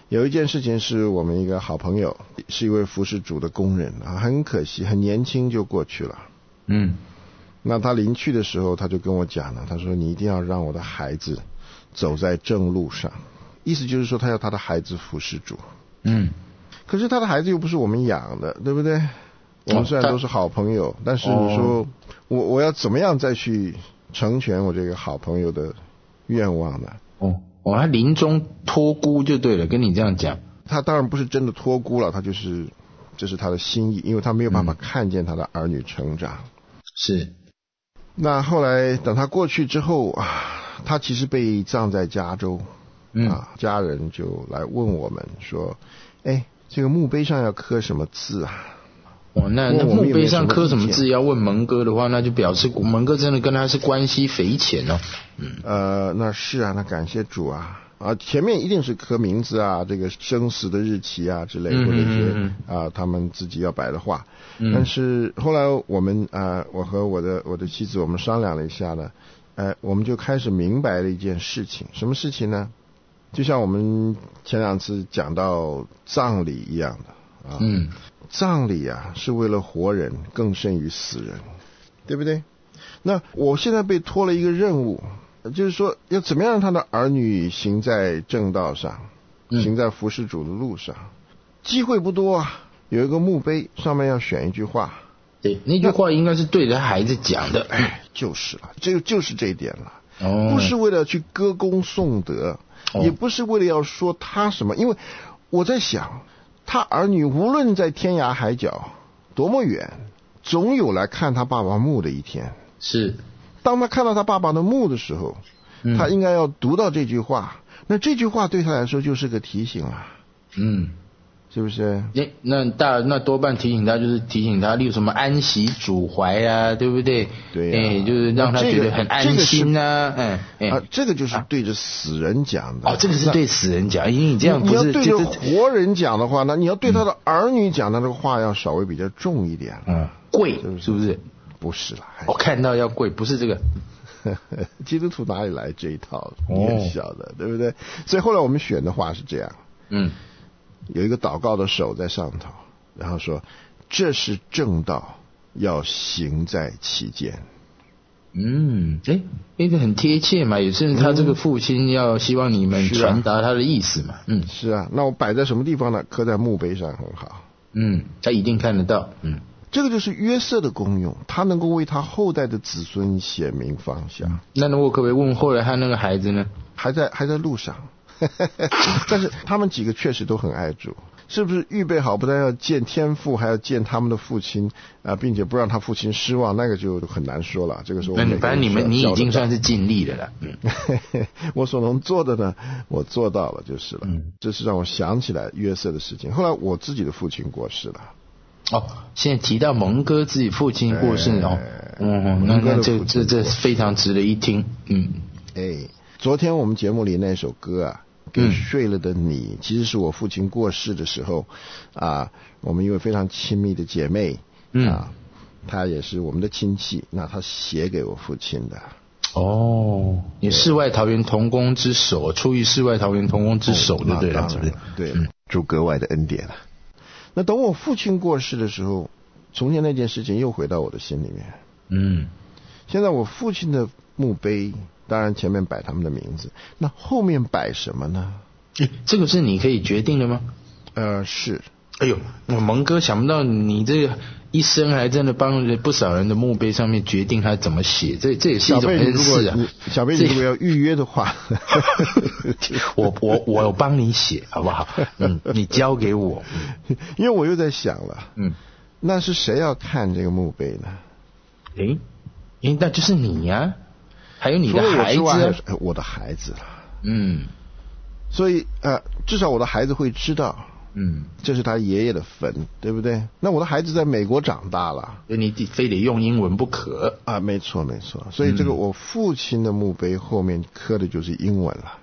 F: 有一件事情是我们一个好朋友，是一位服侍主的工人啊，很可惜，很年轻就过去了。
D: 嗯，
F: 那他临去的时候，他就跟我讲了，他说：“你一定要让我的孩子走在正路上。”意思就是说，他要他的孩子服侍主。
D: 嗯，
F: 可是他的孩子又不是我们养的，对不对？我们虽然都是好朋友，哦、但是你说、哦、我我要怎么样再去成全我这个好朋友的愿望呢？
D: 哦。哦，他临终托孤就对了，跟你这样讲。
F: 他当然不是真的托孤了，他就是这是他的心意，因为他没有办法看见他的儿女成长。
D: 嗯、是。
F: 那后来等他过去之后啊，他其实被葬在加州。嗯啊，家人就来问我们说：“哎，这个墓碑上要刻什么字啊？”
D: 哦，那那墓碑上刻什么字？要问蒙哥的话，那就表示蒙哥真的跟他是关系匪浅哦。
F: 嗯，呃，那是啊，那感谢主啊啊，前面一定是刻名字啊，这个生死的日期啊之类，或者一些啊他们自己要摆的话。嗯、但是后来我们啊，我和我的我的妻子我们商量了一下呢，呃，我们就开始明白了一件事情，什么事情呢？就像我们前两次讲到葬礼一样的啊，
D: 嗯，
F: 葬礼啊是为了活人更胜于死人，对不对？那我现在被托了一个任务，就是说要怎么样让他的儿女行在正道上，
D: 嗯、
F: 行在服侍主的路上，机会不多啊。有一个墓碑上面要选一句话，
D: 对，那句话应该是对着孩子讲的，
F: 就是了，这个就是这一点了，
D: 哦，
F: 不是为了去歌功颂德。也不是为了要说他什么，因为我在想，他儿女无论在天涯海角多么远，总有来看他爸爸墓的一天。
D: 是，
F: 当他看到他爸爸的墓的时候，嗯、他应该要读到这句话，那这句话对他来说就是个提醒了。
D: 嗯，
F: 是不是？
D: 那那大那多半提醒他就是提醒他，例如什么安息主怀啊，对不对？
F: 对呀、啊
D: 哎，就是让他觉得很安心啊。
F: 嗯、这个、啊，这个就是对着死人讲的。
D: 哦，这个是对死人讲，因为你这样不是
F: 你要对着活人讲的话，那你要对他的儿女讲的这个话要稍微比较重一点。
D: 嗯，跪
F: 是不是？
D: 是不是？
F: 不是啦，
D: 我、哦、看到要跪，不是这个。
F: 基督徒哪里来这一套？你也晓得，哦、对不对？所以后来我们选的话是这样。
D: 嗯。
F: 有一个祷告的手在上头，然后说：“这是正道，要行在其间。”
D: 嗯，哎，那个很贴切嘛，也是他这个父亲要希望你们传达他的意思嘛。嗯，
F: 是啊。那我摆在什么地方呢？刻在墓碑上很好。
D: 嗯，他一定看得到。嗯，
F: 这个就是约瑟的功用，他能够为他后代的子孙显明方向。嗯、
D: 那我可不可以问后来他那个孩子呢？
F: 还在还在路上。但是他们几个确实都很爱主，是不是预备好不但要见天父，还要见他们的父亲啊，并且不让他父亲失望，那个就很难说了。这个时候我们，
D: 反正你们你已经算是尽力了啦。嗯，
F: 我所能做的呢，我做到了就是了。嗯，这是让我想起来约瑟的事情。后来我自己的父亲过世了。
D: 哦，现在提到蒙哥自己父亲过世、哎、哦，嗯，那那这这这非常值得一听。嗯，
F: 哎，昨天我们节目里那首歌啊。给睡了的你、嗯、其实是我父亲过世的时候啊，我们一位非常亲密的姐妹、嗯、啊，她也是我们的亲戚，那她写给我父亲的。
D: 哦，你世外桃源同工之首，出于世外桃源同工之首就对了，是不是？
F: 对，嗯、主格外的恩典了。那等我父亲过世的时候，从前那件事情又回到我的心里面。
D: 嗯，
F: 现在我父亲的墓碑。当然前面摆他们的名字，那后面摆什么呢？
D: 这个是你可以决定的吗？
F: 呃，是。
D: 哎呦，我蒙哥想不到你这个一生还真的帮不少人的墓碑上面决定他怎么写，这这也是一种恩赐啊。
F: 小贝，你如果要预约的话，
D: 我我我帮你写好不好？嗯，你交给我。
F: 因为我又在想了，
D: 嗯，
F: 那是谁要看这个墓碑呢？
D: 诶，诶，那就是你呀、啊。还有你的孩子，我,
F: 我的孩子了，
D: 嗯，
F: 所以呃，至少我的孩子会知道，
D: 嗯，
F: 这是他爷爷的坟，对不对？那我的孩子在美国长大了，
D: 所以你非得用英文不可
F: 啊，没错没错。所以这个我父亲的墓碑后面刻的就是英文了。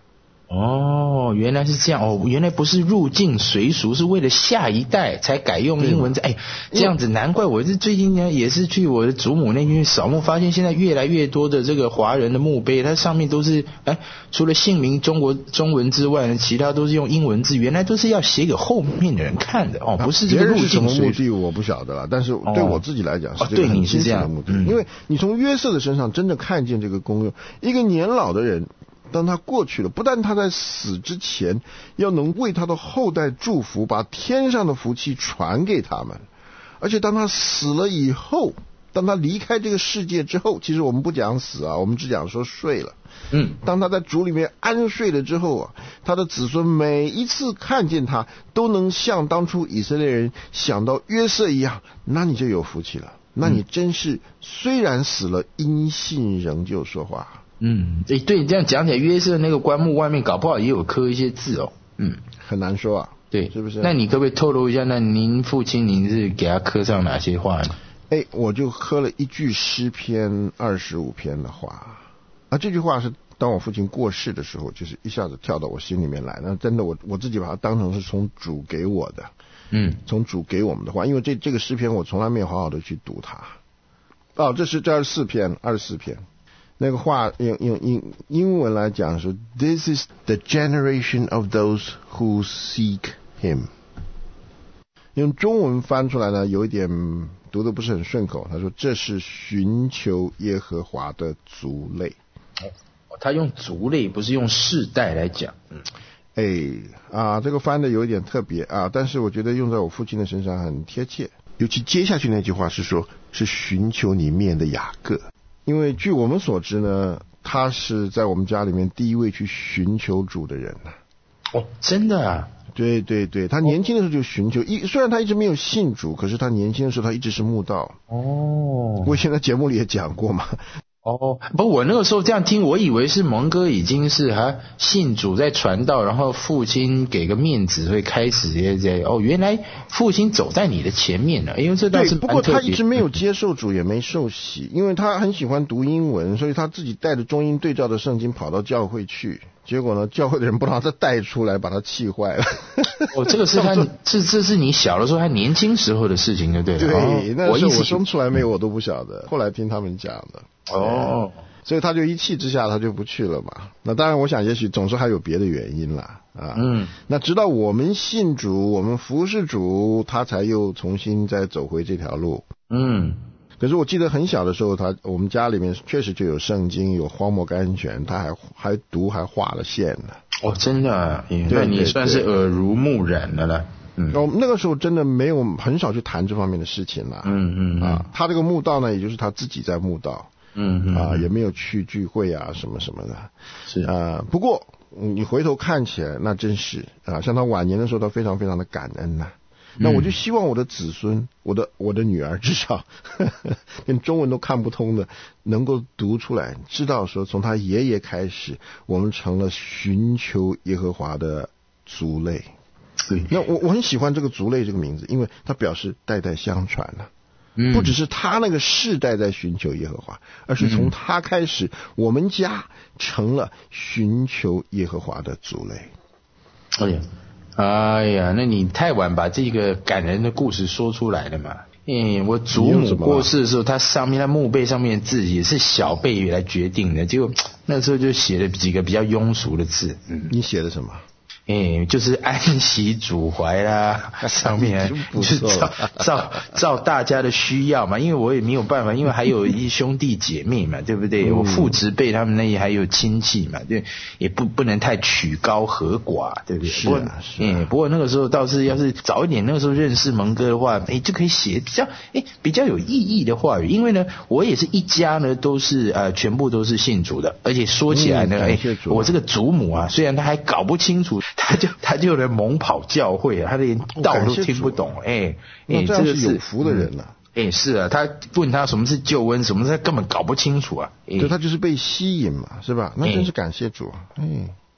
D: 哦，原来是这样哦，原来不是入境随俗，是为了下一代才改用英文字。哎，这样子难怪我是最近呢也是去我的祖母那边扫墓，发现现在越来越多的这个华人的墓碑，它上面都是哎，除了姓名中国中文之外呢，其他都是用英文字，原来都是要写给后面的人看的哦，不是这个入境随俗。
F: 别人是什么目的我不晓得了，但是对我自己来讲是这个很清楚的目的，
D: 哦哦、
F: 因为你从约瑟的身上真的看见这个功用，一个年老的人。当他过去了，不但他在死之前要能为他的后代祝福，把天上的福气传给他们，而且当他死了以后，当他离开这个世界之后，其实我们不讲死啊，我们只讲说睡了。
D: 嗯，
F: 当他在主里面安睡了之后啊，他的子孙每一次看见他，都能像当初以色列人想到约瑟一样，那你就有福气了。那你真是虽然死了，因信仍旧说话。
D: 嗯，诶，对，这样讲起来，约瑟那个棺木外面搞不好也有刻一些字哦。嗯，
F: 很难说啊，
D: 对，
F: 是不是？
D: 那你可不可以透露一下，那您父亲您是给他刻上哪些话呢？
F: 哎，我就刻了一句诗篇二十五篇的话啊，这句话是当我父亲过世的时候，就是一下子跳到我心里面来。那真的我我自己把它当成是从主给我的，
D: 嗯，
F: 从主给我们的话，因为这这个诗篇我从来没有好好的去读它。哦，这是这二十四篇，二十四篇。那个话用用英英文来讲说 ，This is the generation of those who seek him。用中文翻出来呢，有一点读得不是很顺口。他说这是寻求耶和华的族类。
D: 哦，他用族类，不是用世代来讲。嗯，
F: 哎啊，这个翻的有一点特别啊，但是我觉得用在我父亲的身上很贴切。尤其接下去那句话是说，是寻求你面的雅各。因为据我们所知呢，他是在我们家里面第一位去寻求主的人呢。
D: 哦，真的啊？
F: 对对对，他年轻的时候就寻求，一虽然他一直没有信主，可是他年轻的时候他一直是慕道。
D: 哦，
F: 我以前在节目里也讲过嘛。
D: 哦，不，我那个时候这样听，我以为是蒙哥已经是哈信主在传道，然后父亲给个面子会开始这些。哦，原来父亲走在你的前面了，因为这倒是蛮特别。
F: 对，不过他一直没有接受主，也没受洗，因为他很喜欢读英文，所以他自己带着中英对照的圣经跑到教会去。结果呢，教会的人不让他带出来，把他气坏了。
D: 哦，这个是他这这是你小的时候，他年轻时候的事情，对不对？
F: 对，
D: 哦、
F: 那时候我生出来没有，我都不晓得。后来听他们讲的。
D: 哦，
F: 所以他就一气之下，他就不去了嘛。那当然，我想也许总是还有别的原因啦。啊，
D: 嗯，
F: 那直到我们信主，我们服侍主，他才又重新再走回这条路。
D: 嗯。
F: 可是我记得很小的时候，他我们家里面确实就有圣经，有荒漠甘泉，他还还读还画了线呢。
D: 哦，真的、啊，那你算是耳濡目染了啦。嗯，
F: 哦，那个时候真的没有很少去谈这方面的事情啦。
D: 嗯嗯
F: 啊，他这个慕道呢，也就是他自己在慕道。
D: 嗯嗯
F: 啊，也没有去聚会啊，什么什么的。
D: 是
F: 啊，不过你回头看起来，那真是啊，像他晚年的时候，他非常非常的感恩呐、啊。那我就希望我的子孙，我的我的女儿，至少呵呵连中文都看不通的，能够读出来，知道说从他爷爷开始，我们成了寻求耶和华的族类。
D: 对，
F: 那我我很喜欢这个族类这个名字，因为它表示代代相传了、啊。
D: 嗯，
F: 不只是他那个世代在寻求耶和华，而是从他开始，嗯、我们家成了寻求耶和华的族类。
D: 哎呀。哎呀，那你太晚把这个感人的故事说出来了嘛？嗯，我祖母过世的时候，他上面他墓碑上面的字也是小辈来决定的，结果那时候就写了几个比较庸俗的字。嗯，
F: 你写的什么？
D: 哎，就是安息主怀啦，上面就是照照照大家的需要嘛，因为我也没有办法，因为还有一兄弟姐妹嘛，对不对？嗯、我父执辈他们那里还有亲戚嘛，对，也不不能太曲高和寡，对不对？
F: 是啊，是啊。
D: 哎，不过那个时候倒是要是早一点，那个时候认识蒙哥的话，哎，就可以写比较哎比较有意义的话语，因为呢，我也是一家呢都是呃全部都是信主的，而且说起来呢，哎、嗯，我这个祖母啊，虽然他还搞不清楚。他就他就能猛跑教会啊，他连道都听不懂，哎哎，
F: 这个是有福的人了、啊。
D: 哎、嗯，是啊，他问他什么是救恩，什么他根本搞不清楚啊。
F: 对，他就是被吸引嘛，是吧？那真是感谢主啊。哎，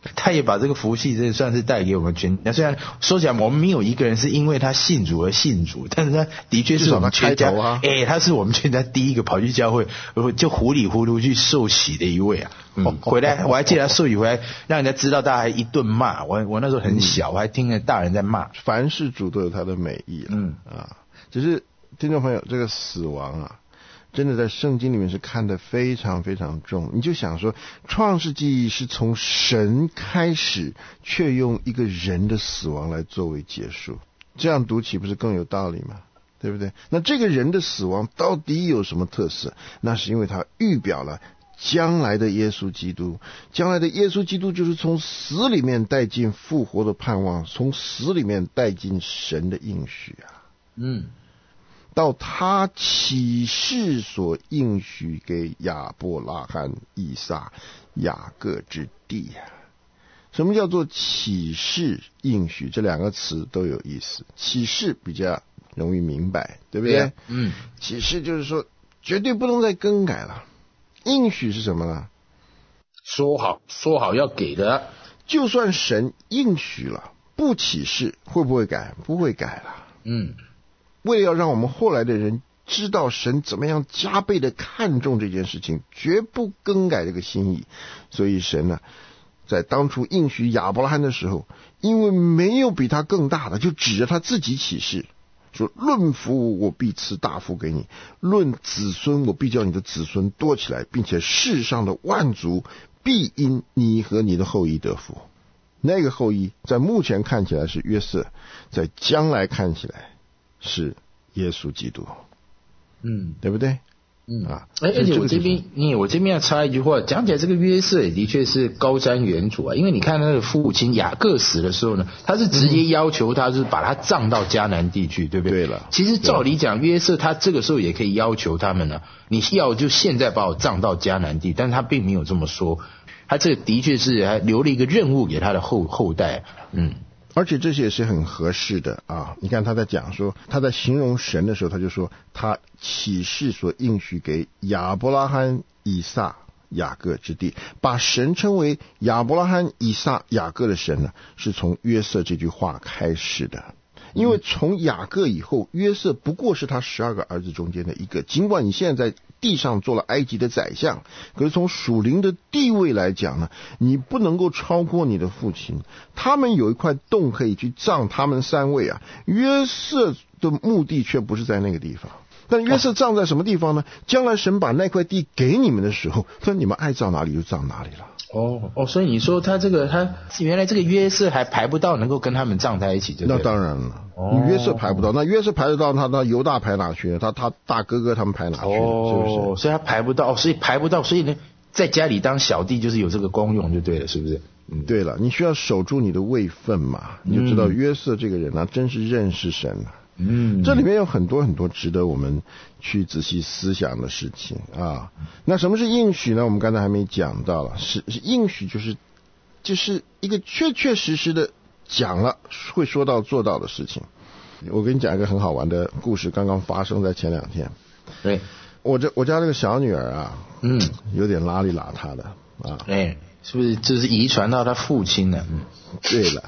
D: 他也把这个福气真的算是带给我们全家。虽然说起来我们没有一个人是因为他信主而信主，但是他的确是我们全家，
F: 啊
D: 哎，他是我们全家第一个跑去教会就糊里糊涂去受洗的一位啊。嗯，回来我还记得他受洗回来，让人家知道，大家还一顿骂我。我那时候很小，我还听着大人在骂。
F: 凡事主都有他的美意，嗯啊，只是听众朋友，这个死亡啊，真的在圣经里面是看得非常非常重。你就想说，创世纪是从神开始，却用一个人的死亡来作为结束，这样读起不是更有道理吗？对不对？那这个人的死亡到底有什么特色？那是因为他预表了将来的耶稣基督，将来的耶稣基督就是从死里面带进复活的盼望，从死里面带进神的应许啊。
D: 嗯，
F: 到他启示所应许给亚伯拉罕、以撒、雅各之地啊。什么叫做启示应许？这两个词都有意思。启示比较容易明白，对不对？对，
D: 嗯，
F: 启示就是说绝对不能再更改了。应许是什么呢？
D: 说好说好要给的，
F: 就算神应许了，不启示会不会改？不会改了。
D: 嗯，
F: 为了要让我们后来的人知道神怎么样加倍的看重这件事情，绝不更改这个心意，所以神呢，在当初应许亚伯拉罕的时候，因为没有比他更大的，就指着他自己启示说，论福我必赐大福给你，论子孙我必叫你的子孙多起来，并且世上的万族必因你和你的后裔得福。那个后裔在目前看起来是约瑟，在将来看起来是耶稣基督。
D: 嗯，
F: 对不对？
D: 嗯啊，而且我这边，你我这边要插一句话，讲起来这个约瑟也的确是高瞻远瞩啊，因为你看他的父亲雅各死的时候呢，他是直接要求他是把他葬到迦南地去，对不对？
F: 对了，
D: 其实照理讲，约瑟他这个时候也可以要求他们呢，你要就现在把我葬到迦南地，但是他并没有这么说，他这个的确是还留了一个任务给他的后后代，嗯。
F: 而且这些也是很合适的啊！你看他在讲说，他在形容神的时候，他就说他启示所应许给亚伯拉罕、以撒、雅各之地，把神称为亚伯拉罕、以撒、雅各的神呢，是从约瑟这句话开始的。因为从雅各以后，约瑟不过是他十二个儿子中间的一个。尽管你现在在地上做了埃及的宰相，可是从属灵的地位来讲呢，你不能够超过你的父亲。他们有一块洞可以去葬他们三位啊，约瑟的目的却不是在那个地方。但约瑟葬在什么地方呢？将来神把那块地给你们的时候，说你们爱葬哪里就葬哪里了。
D: 哦哦，所以你说他这个他原来这个约瑟还排不到能够跟他们葬在一起，对不对？
F: 那当然了，哦、你约瑟排不到，那约瑟排得到，他他犹大排哪去呢？他他大哥哥他们排哪去呢？
D: 哦，
F: 是不是？
D: 所以他排不到，所以排不到，所以呢，在家里当小弟就是有这个功用，就对了，是不是？
F: 嗯，对了，你需要守住你的位分嘛，你就知道约瑟这个人啊，真是认识神啊。
D: 嗯，
F: 这里面有很多很多值得我们去仔细思想的事情啊。那什么是应许呢？我们刚才还没讲到了，是是应许就是就是一个确确实实的讲了会说到做到的事情。我跟你讲一个很好玩的故事，刚刚发生在前两天。
D: 对，
F: 我这我家这个小女儿啊，
D: 嗯，
F: 有点邋里邋遢的啊。
D: 哎，是不是这是遗传到她父亲呢？嗯，
F: 对了，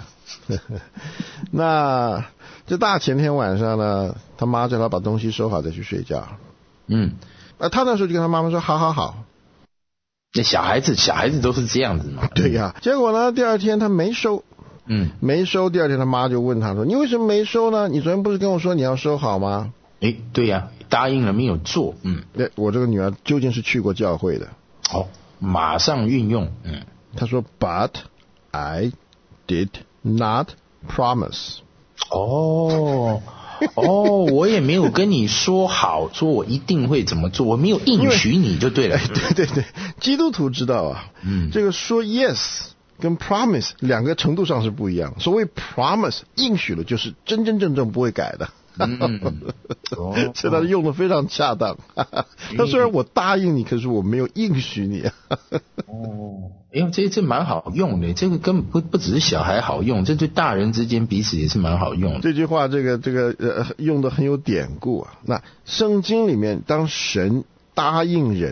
F: 那。这大前天晚上呢，他妈叫他把东西收好再去睡觉。
D: 嗯，
F: 啊，他那时候就跟他妈妈说：“好好好。”
D: 那小孩子，小孩子都是这样子嘛。
F: 对呀、啊。结果呢，第二天他没收。
D: 嗯，
F: 没收。第二天他妈就问他说：“你为什么没收呢？你昨天不是跟我说你要收好吗？”
D: 哎，对呀、啊，答应了没有做。嗯，
F: 对，我这个女儿究竟是去过教会的。
D: 好，马上运用。嗯，
F: 他说 ：“But I did not promise。”
D: 哦哦，我也没有跟你说好，说我一定会怎么做，我没有应许你就对了。
F: 对对对，基督徒知道啊，
D: 嗯，这
F: 个说 yes 跟 promise 两个程度上是不一样。所谓 promise 应许了，就是真真正正不会改的。
D: 嗯，哦，
F: 所以他用的非常恰当。他虽然我答应你，可是我没有应许你。
D: 哦，哎呦，这这蛮好用的，这个根本不不只是小孩好用，这对大人之间彼此也是蛮好用的。
F: 这句话，这个这个呃，用的很有典故啊。那圣经里面，当神答应人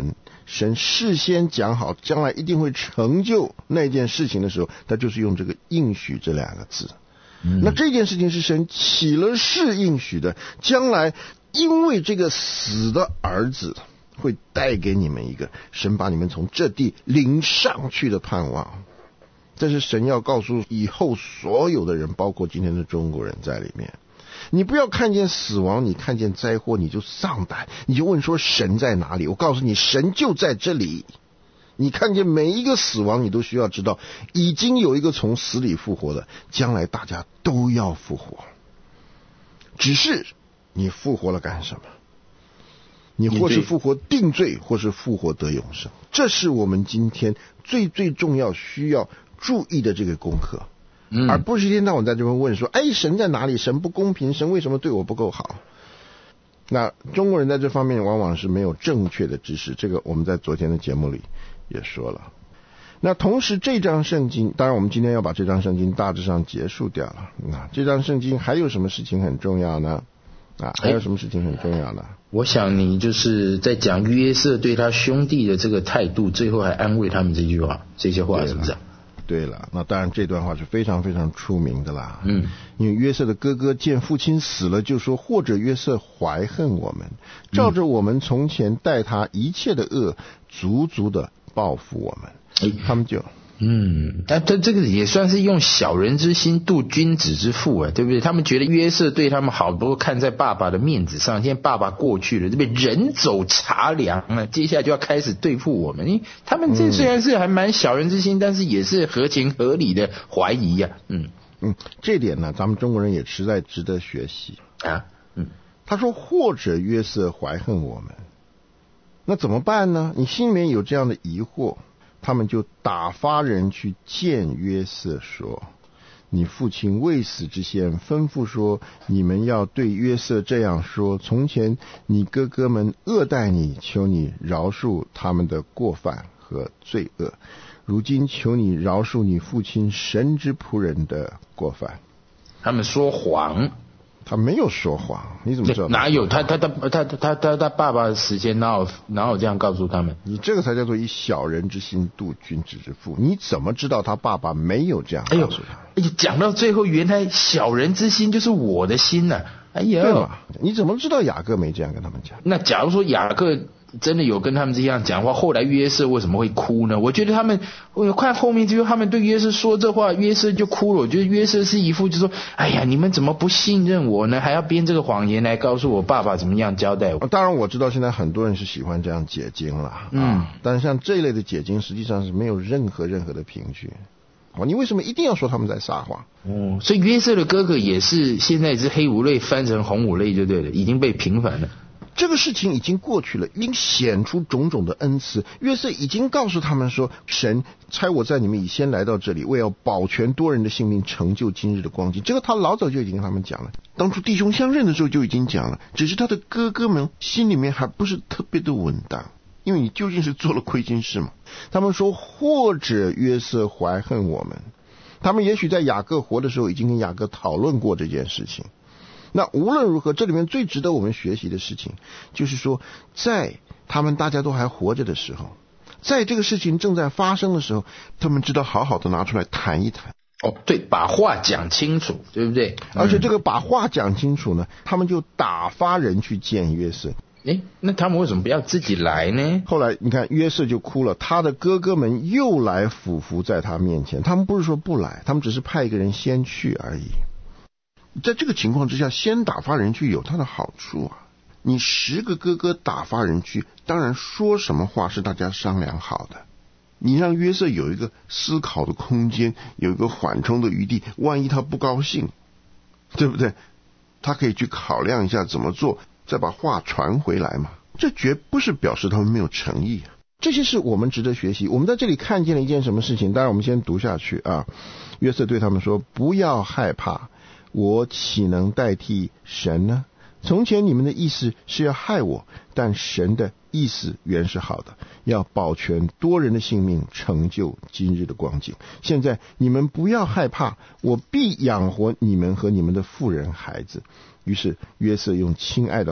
F: 神事先讲好将来一定会成就那件事情的时候，他就是用这个应许这两个字。嗯、那这件事情是神起了誓应许的，将来因为这个死的儿子会带给你们一个神把你们从这地领上去的盼望。这是神要告诉以后所有的人，包括今天的中国人在里面。你不要看见死亡，你看见灾祸你就丧胆，你就问说神在哪里？我告诉你，神就在这里。你看见每一个死亡，你都需要知道已经有一个从死里复活的，将来大家都要复活。只是你复活了干什么？你或是复活定罪，或是复活得永生，这是我们今天最最重要需要注意的这个功课。嗯、而不是一天到晚在这边问说，哎，神在哪里？神不公平，神为什么对我不够好？那中国人在这方面往往是没有正确的知识，这个我们在昨天的节目里也说了。那同时这章圣经，当然我们今天要把这章圣经大致上结束掉了。那这章圣经还有什么事情很重要呢？啊，还有什么事情很重要呢？
D: 我想你就是在讲约瑟对他兄弟的这个态度，最后还安慰他们这句话，这些话是不是？
F: 对了，那当然这段话是非常非常出名的啦。嗯，因为约瑟的哥哥见父亲死了，就说：或者约瑟怀恨我们，照着我们从前待他一切的恶，足足的报复我们。哎，他们就
D: 嗯，但他这个也算是用小人之心度君子之腹啊，对不对？他们觉得约瑟对他们好，不过看在爸爸的面子上，现在爸爸过去了，这边人走茶凉啊，接下来就要开始对付我们。因为他们这虽然是还蛮小人之心，嗯、但是也是合情合理的怀疑呀、啊。嗯
F: 嗯，这点呢，咱们中国人也实在值得学习啊。嗯，他说或者约瑟怀恨我们，那怎么办呢？你心里面有这样的疑惑。他们就打发人去见约瑟说，你父亲未死之前吩咐说，你们要对约瑟这样说，从前你哥哥们恶待你，求你饶恕他们的过犯和罪恶，如今求你饶恕你父亲神之仆人的过犯。
D: 他们说谎，
F: 他没有说谎，你怎么知道？
D: 哪有他他他他他他他爸爸的时间哪有哪有这样告诉他们？
F: 你这个才叫做以小人之心度君子之腹。你怎么知道他爸爸没有这样告诉他？
D: 哎呦，讲到最后，原来小人之心就是我的心呐、啊！哎呀，
F: 对嘛？你怎么知道雅各没这样跟他们讲？
D: 那假如说雅各真的有跟他们这样讲话，后来约瑟为什么会哭呢？我觉得他们，我看后面就他们对约瑟说这话，约瑟就哭了。我觉得约瑟是一副就说，哎呀，你们怎么不信任我呢？还要编这个谎言来告诉我爸爸怎么样交代我。
F: 当然我知道现在很多人是喜欢这样解经了，嗯、啊，但是像这一类的解经实际上是没有任何任何的凭据。哦，你为什么一定要说他们在撒谎？
D: 哦，所以约瑟的哥哥也是现在是黑五类翻成红五类就对了，已经被平反了。
F: 这个事情已经过去了，已经显出种种的恩慈。约瑟已经告诉他们说，神差我在你们以先来到这里，为要保全多人的性命，成就今日的光景。这个他老早就已经跟他们讲了，当初弟兄相认的时候就已经讲了，只是他的哥哥们心里面还不是特别的稳当，因为你究竟是做了亏心事嘛。他们说或者约瑟怀恨我们，他们也许在雅各活的时候已经跟雅各讨论过这件事情。那无论如何，这里面最值得我们学习的事情就是说，在他们大家都还活着的时候，在这个事情正在发生的时候，他们知道好好的拿出来谈一谈。
D: 哦，对，把话讲清楚，对不对？
F: 而且这个把话讲清楚呢，他们就打发人去见约瑟。
D: 诶，那他们为什么不要自己来呢？
F: 后来你看约瑟就哭了，他的哥哥们又来俯伏在他面前。他们不是说不来，他们只是派一个人先去而已。在这个情况之下，先打发人去有它的好处啊。你十个哥哥打发人去，当然说什么话是大家商量好的。你让约瑟有一个思考的空间，有一个缓冲的余地，万一他不高兴，对不对？他可以去考量一下怎么做，再把话传回来嘛。这绝不是表示他们没有诚意。这些是我们值得学习。我们在这里看见了一件什么事情？当然我们先读下去啊。约瑟对他们说，不要害怕，我岂能代替神呢？从前你们的意思是要害我，但神的意思原是好的，要保全多人的性命，成就今日的光景。现在你们不要害怕，我必养活你们和你们的妇人孩子。于是约瑟用亲爱的话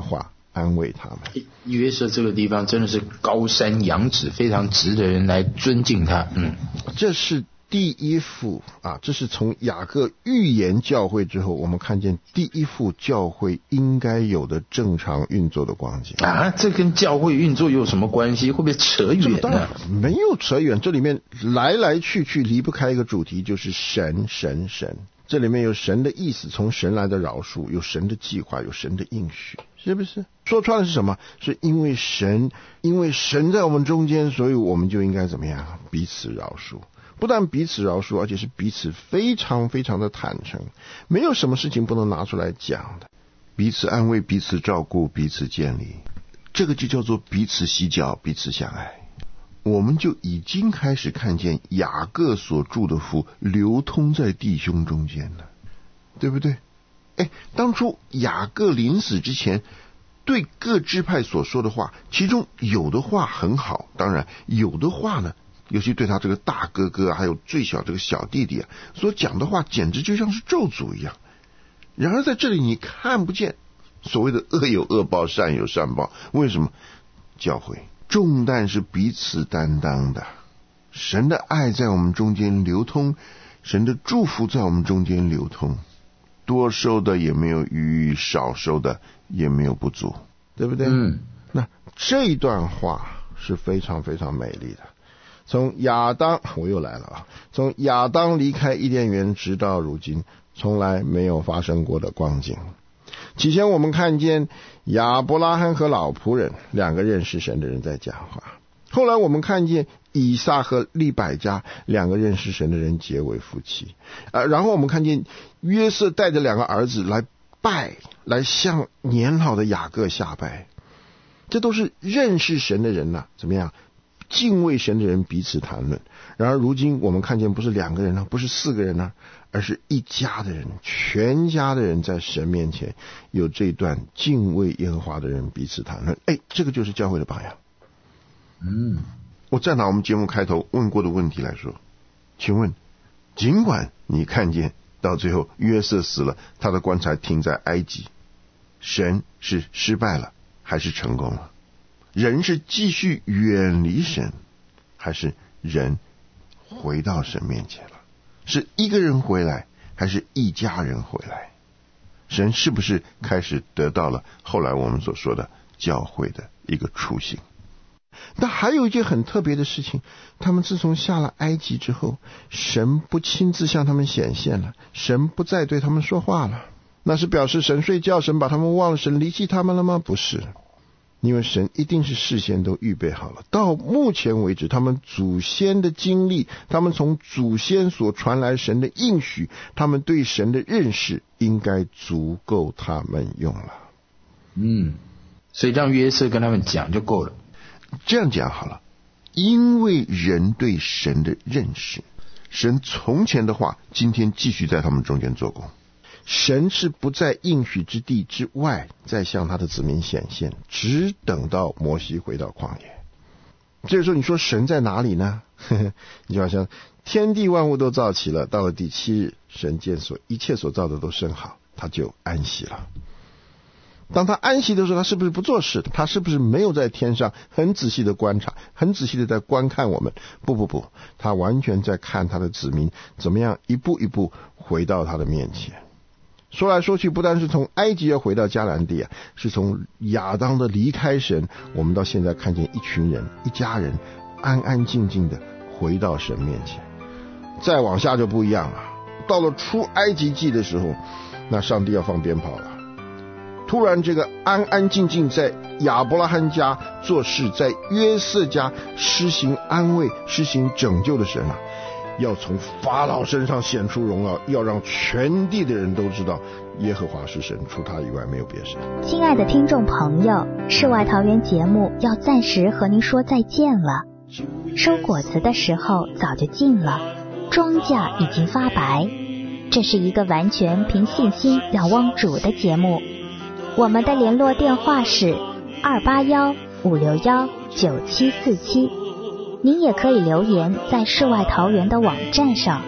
F: 安慰他们。
D: 约瑟这个地方真的是高山仰止，非常值得人来尊敬他。嗯，
F: 这是第一幅啊，这是从雅各预言教会之后，我们看见第一幅教会应该有的正常运作的光景
D: 啊。这跟教会运作有什么关系？会不会扯远呢？
F: 当然没有扯远，这里面来来去去离不开一个主题，就是神神神。这里面有神的意思，从神来的饶恕，有神的计划，有神的应许，是不是？说穿了是什么？是因为神，因为神在我们中间，所以我们就应该怎么样？彼此饶恕。不但彼此饶恕，而且是彼此非常非常的坦诚，没有什么事情不能拿出来讲的。彼此安慰，彼此照顾，彼此建立，这个就叫做彼此洗脚，彼此相爱。我们就已经开始看见雅各所著的福流通在弟兄中间了，对不对？哎，当初雅各临死之前对各支派所说的话，其中有的话很好，当然有的话呢，尤其对他这个大哥哥还有最小这个小弟弟啊，所讲的话简直就像是咒诅一样。然而在这里你看不见所谓的恶有恶报，善有善报。为什么？教会重担是彼此担当的，神的爱在我们中间流通，神的祝福在我们中间流通，多收的也没有余，少收的也没有不足，对不对？嗯，那这一段话是非常非常美丽的。从亚当，我又来了啊！从亚当离开伊甸园直到如今，从来没有发生过的光景。起先我们看见亚伯拉罕和老仆人两个认识神的人在讲话，后来我们看见以撒和利百加两个认识神的人结为夫妻，呃，然后我们看见约瑟带着两个儿子来拜，来向年老的雅各下拜，这都是认识神的人啊，怎么样？敬畏神的人彼此谈论。然而如今我们看见不是两个人啊，不是四个人啊，而是一家的人，全家的人在神面前有这段敬畏耶和华的人彼此谈论。哎，这个就是教会的榜样。嗯，我再拿我们节目开头问过的问题来说，请问，尽管你看见到最后约瑟死了，他的棺材停在埃及，神是失败了还是成功了？人是继续远离神，还是人回到神面前了？是一个人回来，还是一家人回来？神是不是开始得到了后来我们所说的教会的一个雏形？但还有一件很特别的事情，他们自从下了埃及之后，神不亲自向他们显现了，神不再对他们说话了。那是表示神睡觉，神把他们忘了，神离弃他们了吗？不是，因为神一定是事先都预备好了。到目前为止，他们祖先的经历，他们从祖先所传来神的应许，他们对神的认识应该足够他们用了。
D: 嗯，所以让约瑟跟他们讲就够了。
F: 这样讲好了，因为人对神的认识，神从前的话今天继续在他们中间做工。神是不在应许之地之外再向他的子民显现，只等到摩西回到旷野。这个时候你说神在哪里呢？呵呵，你就好像天地万物都造齐了，到了第七日，神见所一切所造的都甚好，他就安息了。当他安息的时候，他是不是不做事？他是不是没有在天上很仔细的观察，很仔细的在观看我们？不不不，他完全在看他的子民怎么样一步一步回到他的面前。说来说去，不单是从埃及要回到迦南地啊，是从亚当的离开神，我们到现在看见一群人一家人安安静静的回到神面前。再往下就不一样了，到了出埃及记的时候，那上帝要放鞭炮了。突然这个安安静静在亚伯拉罕家做事，在约瑟家施行安慰施行拯救的神啊，要从法老身上显出荣耀，要让全地的人都知道耶和华是神，除他以外没有别神。
B: 亲爱的听众朋友，世外桃源节目要暂时和您说再见了。收果子的时候早就近了，庄稼已经发白。这是一个完全凭信心仰望主的节目。我们的联络电话是二八幺五六幺九七四七。您也可以留言在世外桃源的网站上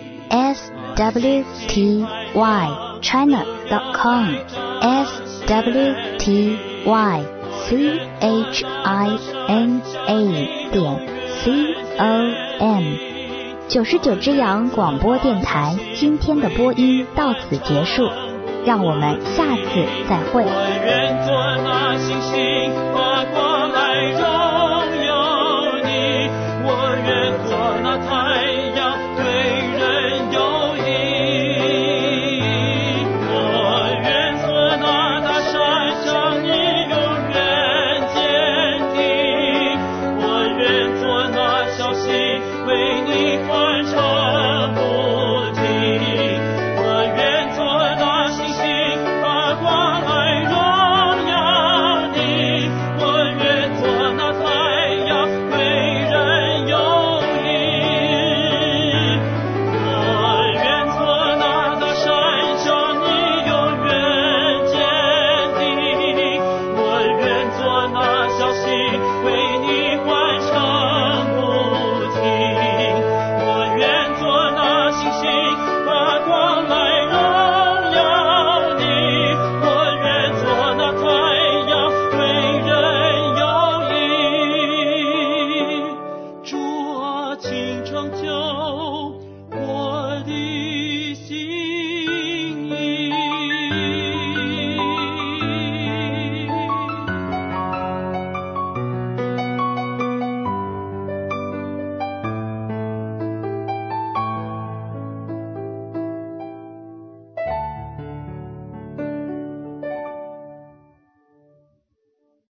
B: s w t y china dot com s w t y c h i n a 点 c o m。九十九只羊广播电台今天的播音到此结束，让我们下次再会。
A: 我愿做那星星发光来照